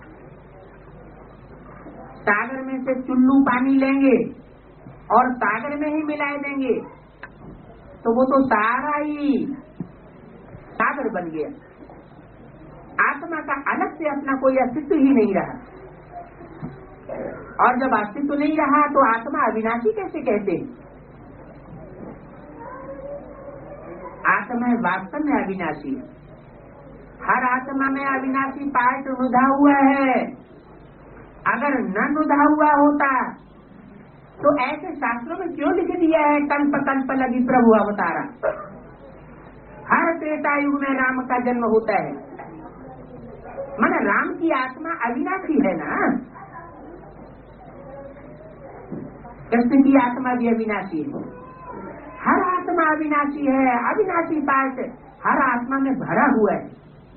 सागर में से चुल्लू पानी लेंगे और सागर में ही मिला देंगे तो वो तो सारा ही सागर बन गया। आत्मा का अलग से अपना कोई अस्तित्व ही नहीं रहा। और जब अस्तित्व नहीं रहा तो आत्मा अविनाशी कैसे कहते हैं? आत्मा वास्तव में अविनाशी है। हर आत्मा में अविनाशी पार्ट नुधा हुआ है। अगर न नुधा हुआ होता तो ऐसे शास्त्रों में क्यों लिख दिया है कल्प कल्प लगी प्रभु अवतारा। हर त्रेता युग में राम का जन्म होता है। माना राम की आत्मा अविनाशी है ना। कृष्ण की आत्मा भी अविनाशी है। हर आत्मा अविनाशी है। अविनाशी पार्ट हर आत्मा में भरा हुआ है।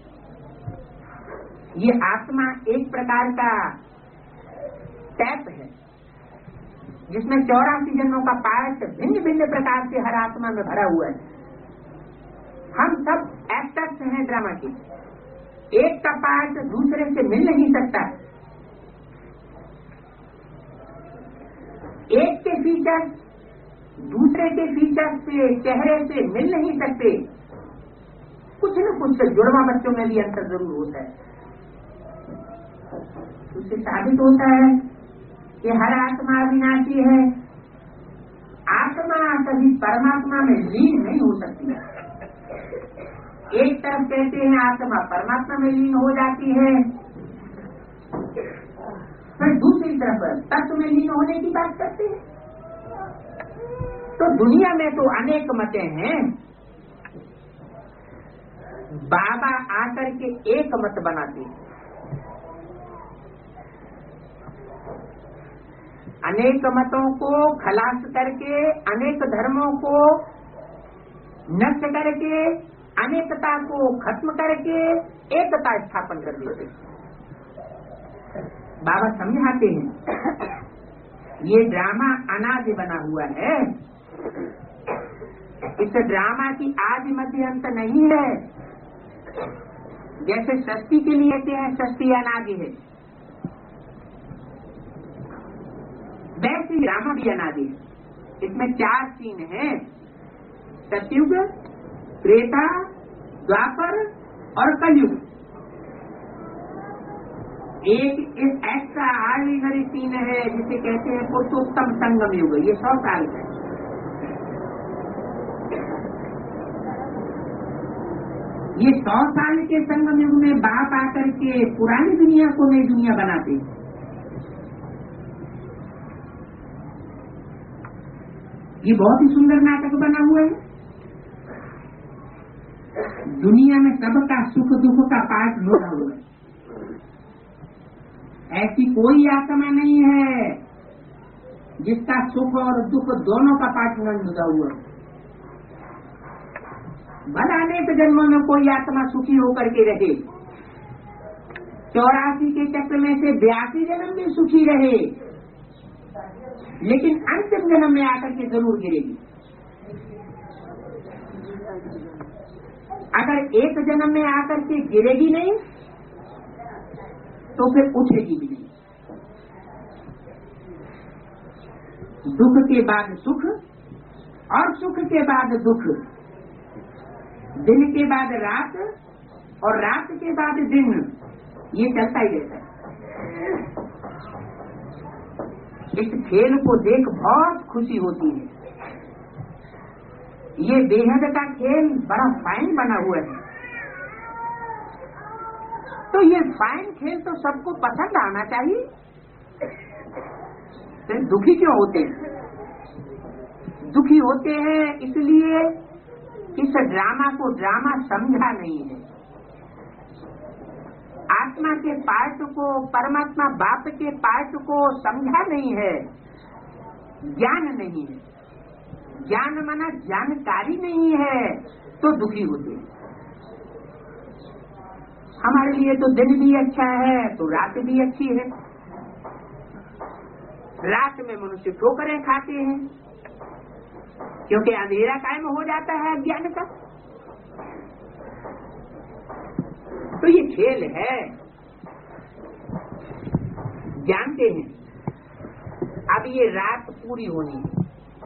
ये आत्मा एक प्रकार का टैप है जिसमें 84 जन्मों का पार्ट भिन्न भिन्न प्रकार से हर आत्मा में भरा हुआ है। हम सब एक्टर्स हैं ड्रामा के। एक का पार्ट दूसरे से मिल नहीं सकता। एक के फीचर्स दूसरे के फीचर्स से, चेहरे से मिल नहीं सकते। कुछ न कुछ जुड़वा बच्चों में भी अंतर जरूर होता है। उससे साबित होता है कि हर आत्मा अविनाशी है। आत्मा कभी परमात्मा में लीन नहीं हो सकती। एक तरफ कहते हैं आत्मा परमात्मा में लीन हो जाती है, फिर दूसरी तरफ तत्व में लीन होने की बात करते हैं। तो दुनिया में तो अनेक मतें हैं। बाबा आकर के एक मत बनाते हैं। अनेक मतों को खलास करके, अनेक धर्मों को नष्ट करके, अनेकता को खत्म करके एकता स्थापन कर देते। बाबा समझाते हैं ये ड्रामा अनादि बना हुआ है। इस ड्रामा की आदि मध्य अंत नहीं है। जैसे सृष्टि के लिए कहते हैं सृष्टि अनादि है, वैसे ड्रामा भी अनादि है। इसमें 4 सीन हैं, सतयुग, त्रेता, द्वापर और कलयुग। एक एक्स्ट्रा ऑर्डिनरी सीन है जिसे कहते हैं पुरुषोत्तम संगम युग। ये 100 साल का है। ये 100 साल के संगम युग में बाप आकर के पुरानी दुनिया को नई दुनिया बनाते हैं। ये बहुत ही सुंदर नाटक बना हुआ है। दुनिया में सबका सुख दुख का पाठ जुड़ा हुआ है। ऐसी कोई आत्मा नहीं है जिसका सुख और दुख दोनों का पाठ न जुड़ा हुआ है। भला अनेक जन्मों में कोई आत्मा सुखी होकर के रहे, 84 के चक्र में से 82 जन्म में सुखी रहे, लेकिन अंतिम जन्म में आकर के जरूर गिरेगी। अगर एक जन्म में आकर के गिरेगी नहीं तो फिर उठेगी भी नहीं। दुख के बाद सुख और सुख के बाद दुख, दिन के बाद रात और रात के बाद दिन, ये चलता ही रहता है। इस खेल को देख बहुत खुशी होती है। ये बेहद का खेल बड़ा फाइन बना हुआ है। तो ये फाइन खेल तो सबको पसंद आना चाहिए। तो दुखी क्यों होते हैं? दुखी होते हैं इसलिए इस ड्रामा को ड्रामा समझा नहीं है। आत्मा के पार्ट को, परमात्मा बाप के पार्ट को समझा नहीं है। ज्ञान नहीं है। ज्ञान माना जानकारी नहीं है तो दुखी होते हैं। हमारे लिए तो दिन भी अच्छा है तो रात भी अच्छी है। रात में मनुष्य ठोकरें खाते हैं क्योंकि अंधेरा कायम हो जाता है अज्ञान का। तो ये खेल है, जानते हैं। अब ये रात पूरी होनी है।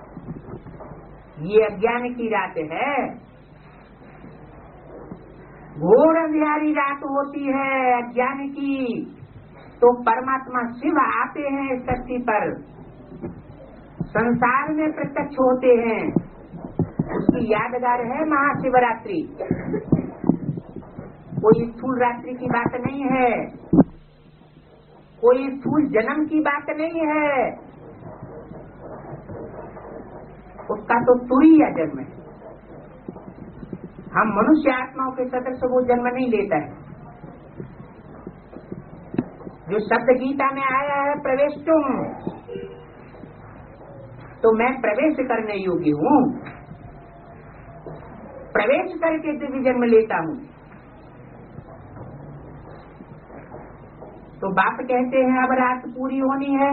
ये अज्ञान की रात है, घोर अंधियारी रात होती है अज्ञान की। तो परमात्मा शिव आते हैं इस धरती पर, संसार में प्रत्यक्ष होते हैं। उसकी यादगार है महाशिवरात्रि। कोई स्थूल रात्रि की बात नहीं है, कोई स्थूल जन्म की बात नहीं है। उसका तो तुरीय जन्म है। हम मनुष्य आत्माओं के सदृश वो जन्म नहीं लेता है। जो शब्द गीता में आया है प्रवेश तुम, तो मैं प्रवेश करने योग्य हूँ, प्रवेश करके दिव्य जन्म लेता हूँ। तो बाप कहते हैं अब रात पूरी होनी है,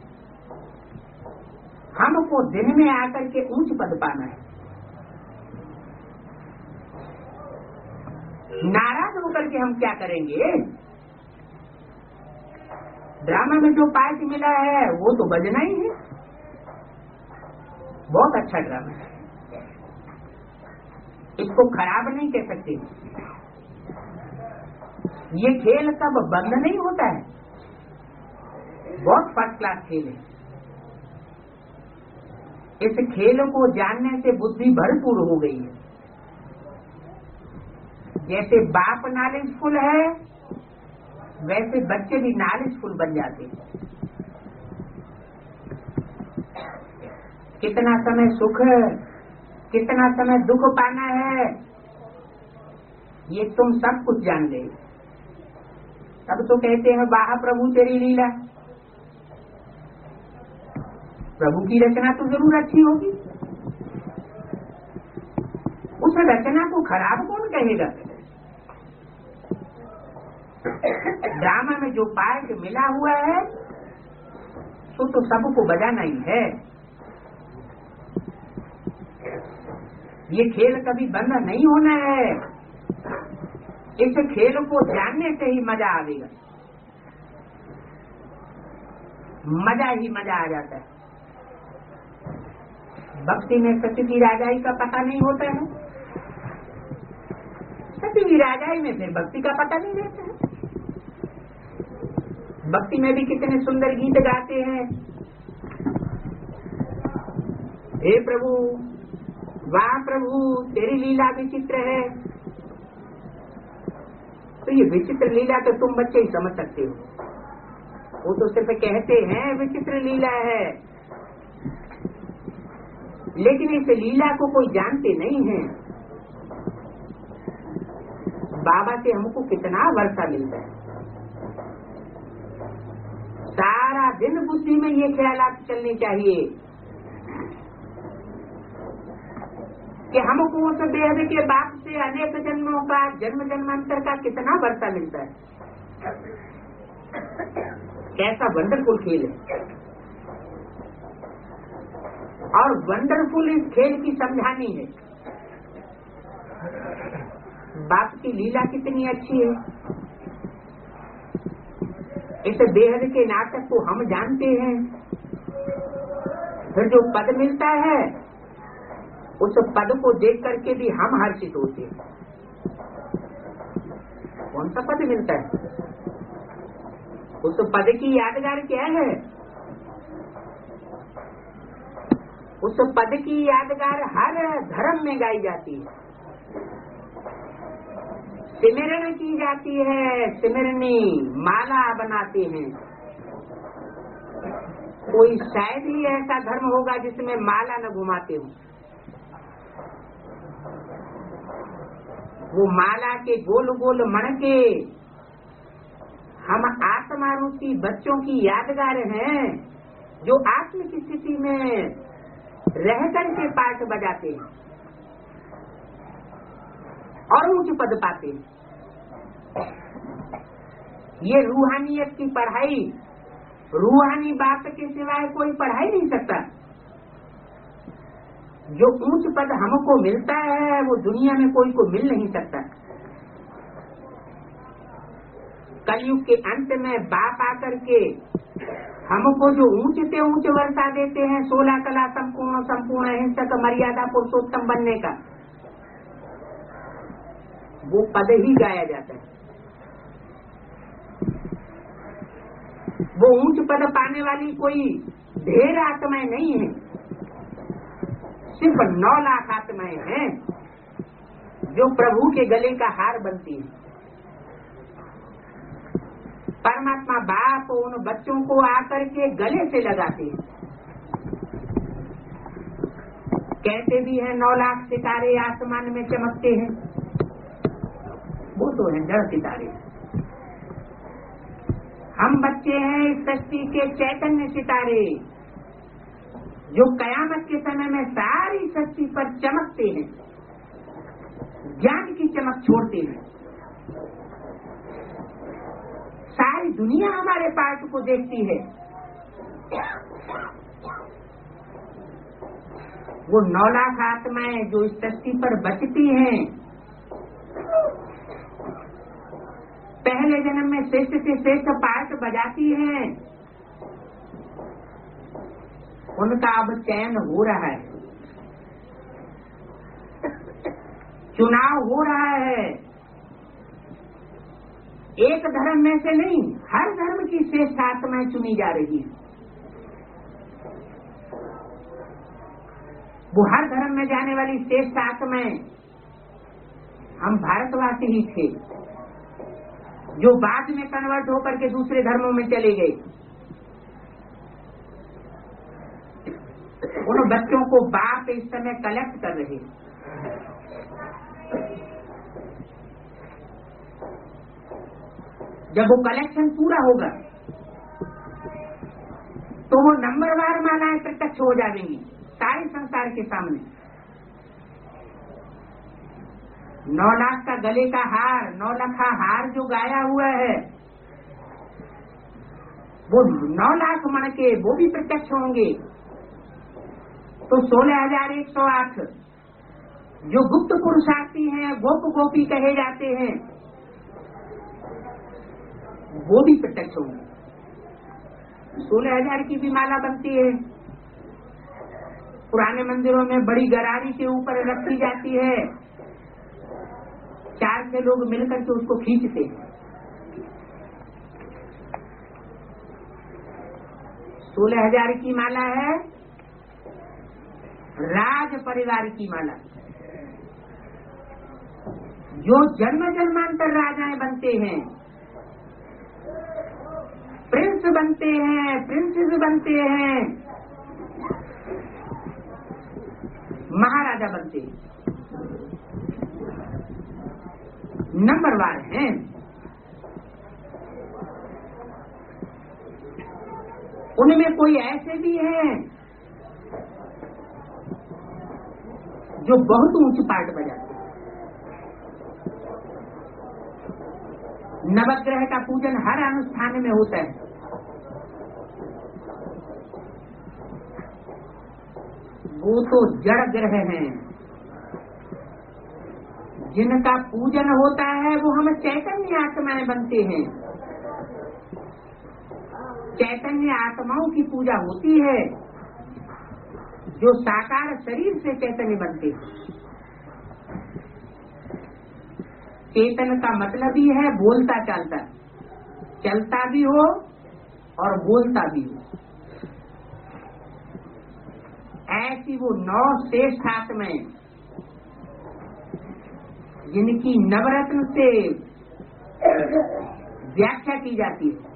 हमको दिन में आकर के ऊंच पद पाना है। नाराज होकर के हम क्या करेंगे? ड्रामा में जो पार्ट मिला है वो तो बजना ही है। बहुत अच्छा ड्रामा है, इसको खराब नहीं कह सकते। ये खेल कब बंद नहीं होता है, बहुत फर्स्ट क्लास खेल है। इस खेल को जानने से बुद्धि भरपूर हो गई है। जैसे बाप नॉलेजफुल है वैसे बच्चे भी नॉलेजफुल बन जाते हैं। कितना समय सुख, कितना समय दुख पाना है ये तुम सब कुछ जान गए। तब तो कहते हैं वाह प्रभु तेरी लीला। प्रभु की रचना तो जरूर अच्छी होगी, उस रचना को खराब कौन कहेगा? ड्रामा में जो पार्ट मिला हुआ है तो सबको बजाना ही है। ये खेल कभी बंद नहीं होना है। इस खेल को जानने से ही मजा आएगा, मजा ही मजा आ जाता है। भक्ति में सत्य की राजाई का पता नहीं होता है, सत्य की राजाई में फिर भक्ति का पता नहीं रहता है। भक्ति में भी कितने सुंदर गीत गाते हैं। हे प्रभु, वाह प्रभु, तेरी लीला विचित्र है। तो ये विचित्र लीला तो तुम बच्चे ही समझ सकते हो, वो तो सिर्फ कहते हैं विचित्र लीला है, लेकिन इस लीला को कोई जानते नहीं है। बाबा से हमको कितना वर्षा मिलता है। सारा दिन बुद्धि में ये ख्यालात चलने चाहिए कि हमको उस देह के बाप से अनेक जन्मों का, जन्म जन्मांतर का कितना वर्षा मिलता है। कैसा वंडरफुल खेल है, और वंडरफुल इस खेल की समझानी है। बाप की लीला कितनी अच्छी है। इस बेहद के नाटक को हम जानते हैं, फिर जो पद मिलता है उस पद को देख करके भी हम हर्षित होते हैं। कौन सा पद मिलता है? उस पद की यादगार क्या है? उस पद की यादगार हर धर्म में गाई जाती है, सिमरन की जाती है, सिमरनी माला बनाते हैं। कोई शायद ही ऐसा धर्म होगा जिसमें माला न घुमाते हो। वो माला के गोल गोल मणके हम आत्मारूपी बच्चों की यादगार हैं, जो आत्म की स्थिति में रहकर के पाठ बजाते हैं और ऊंच पद पाते हैं। ये रूहानियत की पढ़ाई, रूहानी बात के सिवाय कोई पढ़ाई नहीं सकता। जो ऊंच पद हमको मिलता है वो दुनिया में कोई को मिल नहीं सकता। कलयुग के अंत में बाप आकर के हमको जो ऊंच से ऊंच वर्षा देते हैं, 16 कला संपूर्ण, संपूर्ण हिंसक, मर्यादा पुरुषोत्तम बनने का, वो पद ही गाया जाता है। वो ऊंच पद पाने वाली कोई ढेर आत्माएं नहीं है, सिर्फ 9 लाख आत्माएं हैं जो प्रभु के गले का हार बनती है। परमात्मा बाप उन बच्चों को आकर के गले से लगाते हैं। कहते भी हैं 9 लाख सितारे आसमान में चमकते हैं, वो तो है जड़ सितारे। हम बच्चे हैं इस सृष्टि के चैतन्य सितारे, जो कयामत के समय में सारी सृष्टि पर चमकते हैं, ज्ञान की चमक छोड़ते हैं। सारी दुनिया हमारे पाठ को देखती है। वो 9 लाख आत्माएं जो इस सृष्टि पर बचती हैं, पहले जन्म में श्रेष्ठ से श्रेष्ठ पाठ बजाती हैं, उनका अब चयन हो रहा है, चुनाव हो रहा है। एक धर्म में से नहीं, हर धर्म की श्रेष्ठ आत्माएं चुनी जा रही है। वो हर धर्म में जाने वाली श्रेष्ठ आत्माएं हम भारतवासी ही थे, जो बाद में कन्वर्ट होकर के दूसरे धर्मों में चले गए। उन बच्चों को बाप इस समय कलेक्ट कर रहे। जब वो कलेक्शन पूरा होगा तो वो नंबरवार मालाएं प्रत्यक्ष हो जाएंगी सारे संसार के सामने। 9 लाख का गले का हार, 9 लाख हार जो गाया हुआ है, वो 9 लाख मणके वो भी प्रत्यक्ष होंगे। तो 16,108 जो गुप्त पुरुषार्थी हैं, गोप गोपी कहे जाते हैं, वो भी प्रत्यक्ष होंगे। 16,000 की भी माला बनती है। पुराने मंदिरों में बड़ी गरारी के ऊपर रखी जाती है, 4 से लोग मिलकर के उसको खींचते हैं। 16,000 की माला है राज परिवार की माला। जो जन्म जन्मांतर राजाएं बनते हैं, प्रिंस बनते हैं, प्रिंसेस बनते हैं, महाराजा बनते हैं, नंबरवार हैं। उनमें कोई ऐसे भी हैं जो बहुत ऊंची पार्ट बजाते हैं। नवग्रह का पूजन हर अनुष्ठान में होता है। वो तो जड़ ग्रह हैं, जिनका पूजन होता है वो हम चैतन्य आत्माएं बनते हैं। चैतन्य आत्माओं की पूजा होती है जो साकार शरीर से चैतन्य बनते हैं। चेतन का मतलब ही है बोलता चालता, चलता भी हो और बोलता भी हो। ऐसी वो 9 श्रेष्ठ आत्माएं जिनकी नवरत्न से व्याख्या की जाती है,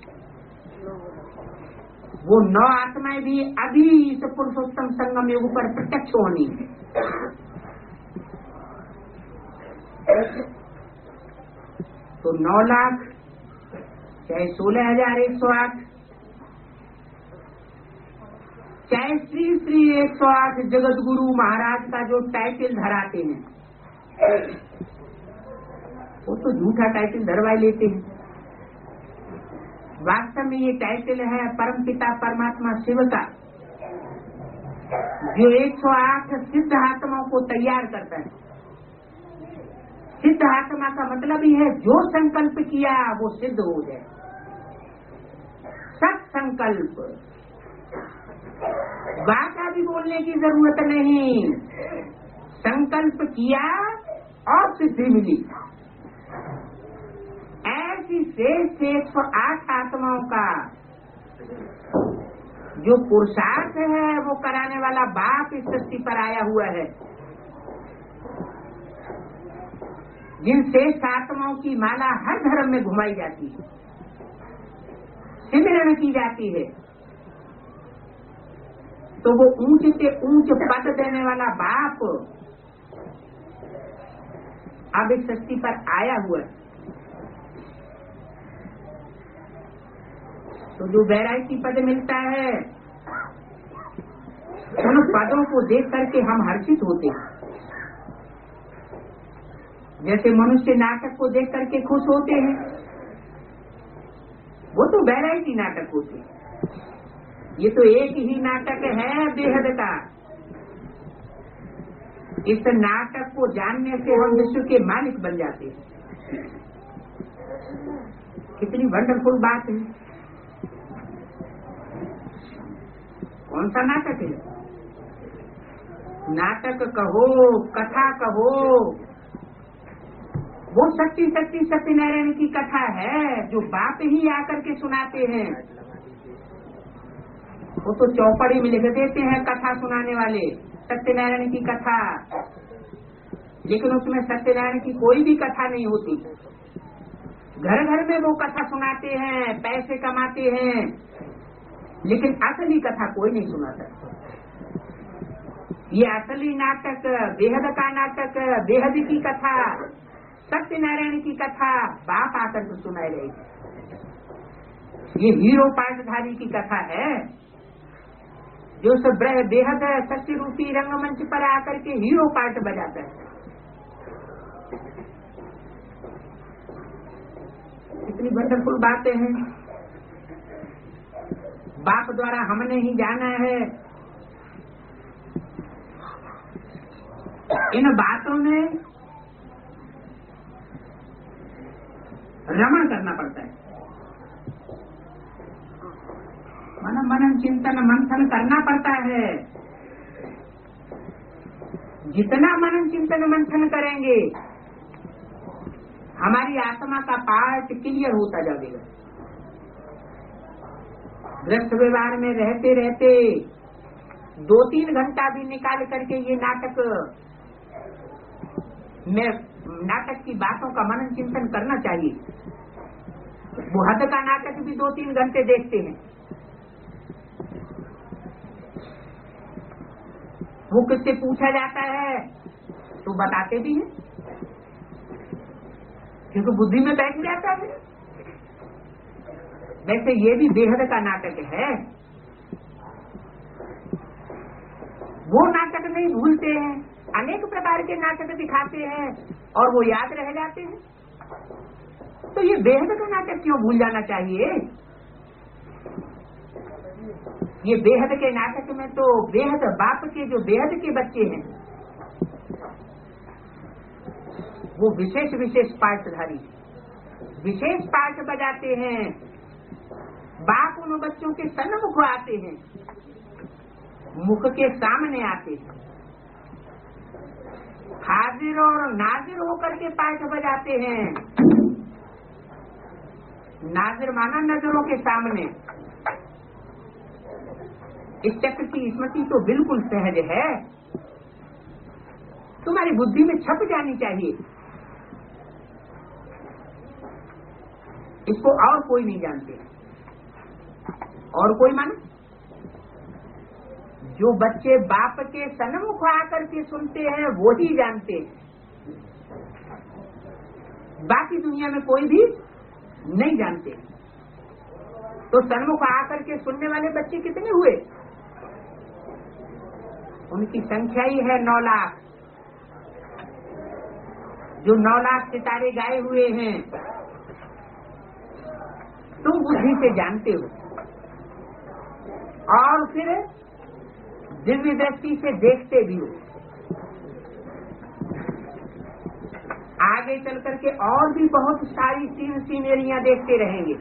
वो 9 आत्माएं भी अभी इस पुरुषोत्तम संगम युग पर प्रत्यक्ष होनी है। तो 9 लाख चाहे 16,108 चाहे श्री श्री 108 जगत गुरु महाराज का जो टाइटल धराते हैं, वो तो झूठा टाइटल धरवा लेते हैं। वास्तव में ये टाइटल है परमपिता परमात्मा शिव का, जो 108 सिद्ध आत्माओं को तैयार करता है। सिद्ध आत्मा का मतलब ही है जो संकल्प किया वो सिद्ध हो जाए। सत संकल्प, बात भी बोलने की जरूरत नहीं, संकल्प किया और सिद्धि मिली। ऐसी श्रेष्ठ 108 आत्माओं का जो पुरुषार्थ है वो कराने वाला बाप इस सृष्टि पर आया हुआ है। जिन श्रेष्ठ आत्माओं की माला हर धर्म में घुमाई जाती है, सिमरन की जाती है, तो वो ऊंच से ऊंच पद देने वाला बाप अब इस सृष्टि पर आया हुआ है। तो जो वैरायटी पद मिलता है, उन पदों को देख करके हम हर्षित होते हैं। जैसे मनुष्य नाटक को देख करके खुश होते हैं, वो तो वैरायटी नाटक होते हैं। ये तो एक ही नाटक है बेहद का। इस नाटक को जानने से हम विश्व के मालिक बन जाते हैं। कितनी वंडरफुल बात है। कौन सा नाटक है? नाटक कहो, कथा कहो, वो सच्ची सच्ची सत्यनारायण की कथा है जो बाप ही आकर के सुनाते हैं। वो तो चौपड़ी में लिख देते हैं कथा सुनाने वाले, सत्यनारायण की कथा, लेकिन उसमें सत्यनारायण की कोई भी कथा नहीं होती। घर घर में वो कथा सुनाते हैं, पैसे कमाते हैं, लेकिन असली कथा कोई नहीं सुनाता। ये असली नाटक, बेहद का नाटक, बेहद की कथा, सत्यनारायण की कथा बाप आकर के सुनाई रही। ये हीरो पाठधारी की कथा है जो सब बेहद सत्य रूपी रंगमंच पर आकर के हीरो पार्ट बजाता है। कितनी वंडरफुल बातें हैं। बाप द्वारा हमने ही जाना है। इन बातों में रमण करना पड़ता है, मनन चिंतन मंथन करना पड़ता है। जितना मनन चिंतन मंथन करेंगे हमारी आत्मा का पार्ट क्लियर होता जाएगा। गृहस्थ व्यवहार में रहते रहते 2-3 घंटा भी निकाल करके ये नाटक में नाटक की बातों का मनन चिंतन करना चाहिए। वो हद का नाटक भी 2-3 घंटे देखते हैं। वो किससे पूछा जाता है तो बताते भी हैं, क्योंकि बुद्धि में बैठ जाता है। वैसे ये भी बेहद का नाटक है। वो नाटक नहीं भूलते हैं, अनेक प्रकार के नाटक दिखाते हैं और वो याद रह जाते हैं। तो ये बेहद का नाटक क्यों भूल जाना चाहिए? ये बेहद के नाटक में तो बेहद बाप के जो बेहद के बच्चे हैं वो विशेष विशेष पाठधारी विशेष पाठ बजाते हैं। बाप उन बच्चों के सन्मुख आते हैं, मुख के सामने आते हैं, हाजिर और नाजिर होकर के पाठ बजाते हैं। नाजिर माना नजरों के सामने। इस चक्र की स्मृति तो बिल्कुल सहज है, तुम्हारी बुद्धि में छप जानी चाहिए। इसको और कोई नहीं जानते। और कोई मानो जो बच्चे बाप के सन्मुख आकर के सुनते हैं वो ही जानते हैं, बाकी दुनिया में कोई भी नहीं जानते। तो सन्मुख आकर के सुनने वाले बच्चे कितने हुए? उनकी संख्या ही है 9 लाख। जो 9 लाख सितारे गाए हुए हैं तुम बुद्धि से जानते हो, और फिर दिव्य दृष्टि से देखते भी हो। आगे चल करके और भी बहुत सारी सीनरियां देखते रहेंगे।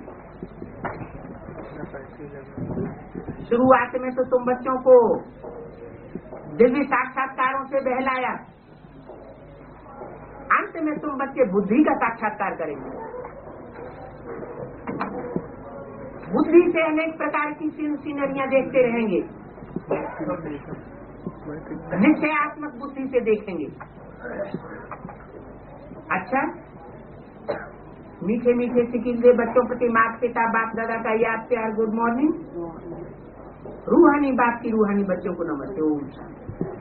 शुरुआत में तो तुम बच्चों को दिव्य साक्षात्कारों से बहलाया, अंत में तुम बच्चे बुद्धि का साक्षात्कार करेंगे। बुद्धि से अनेक प्रकार की सीनरियां देखते रहेंगे, निश्चयात्मक बुद्धि से देखेंगे। अच्छा, मीठे मीठे सिकिंदे बच्चों प्रति माता पिता बाप दादा का याद प्यार, गुड मॉर्निंग। रूहानी बाप की रूहानी बच्चों को नमस्ते। ओम शांति।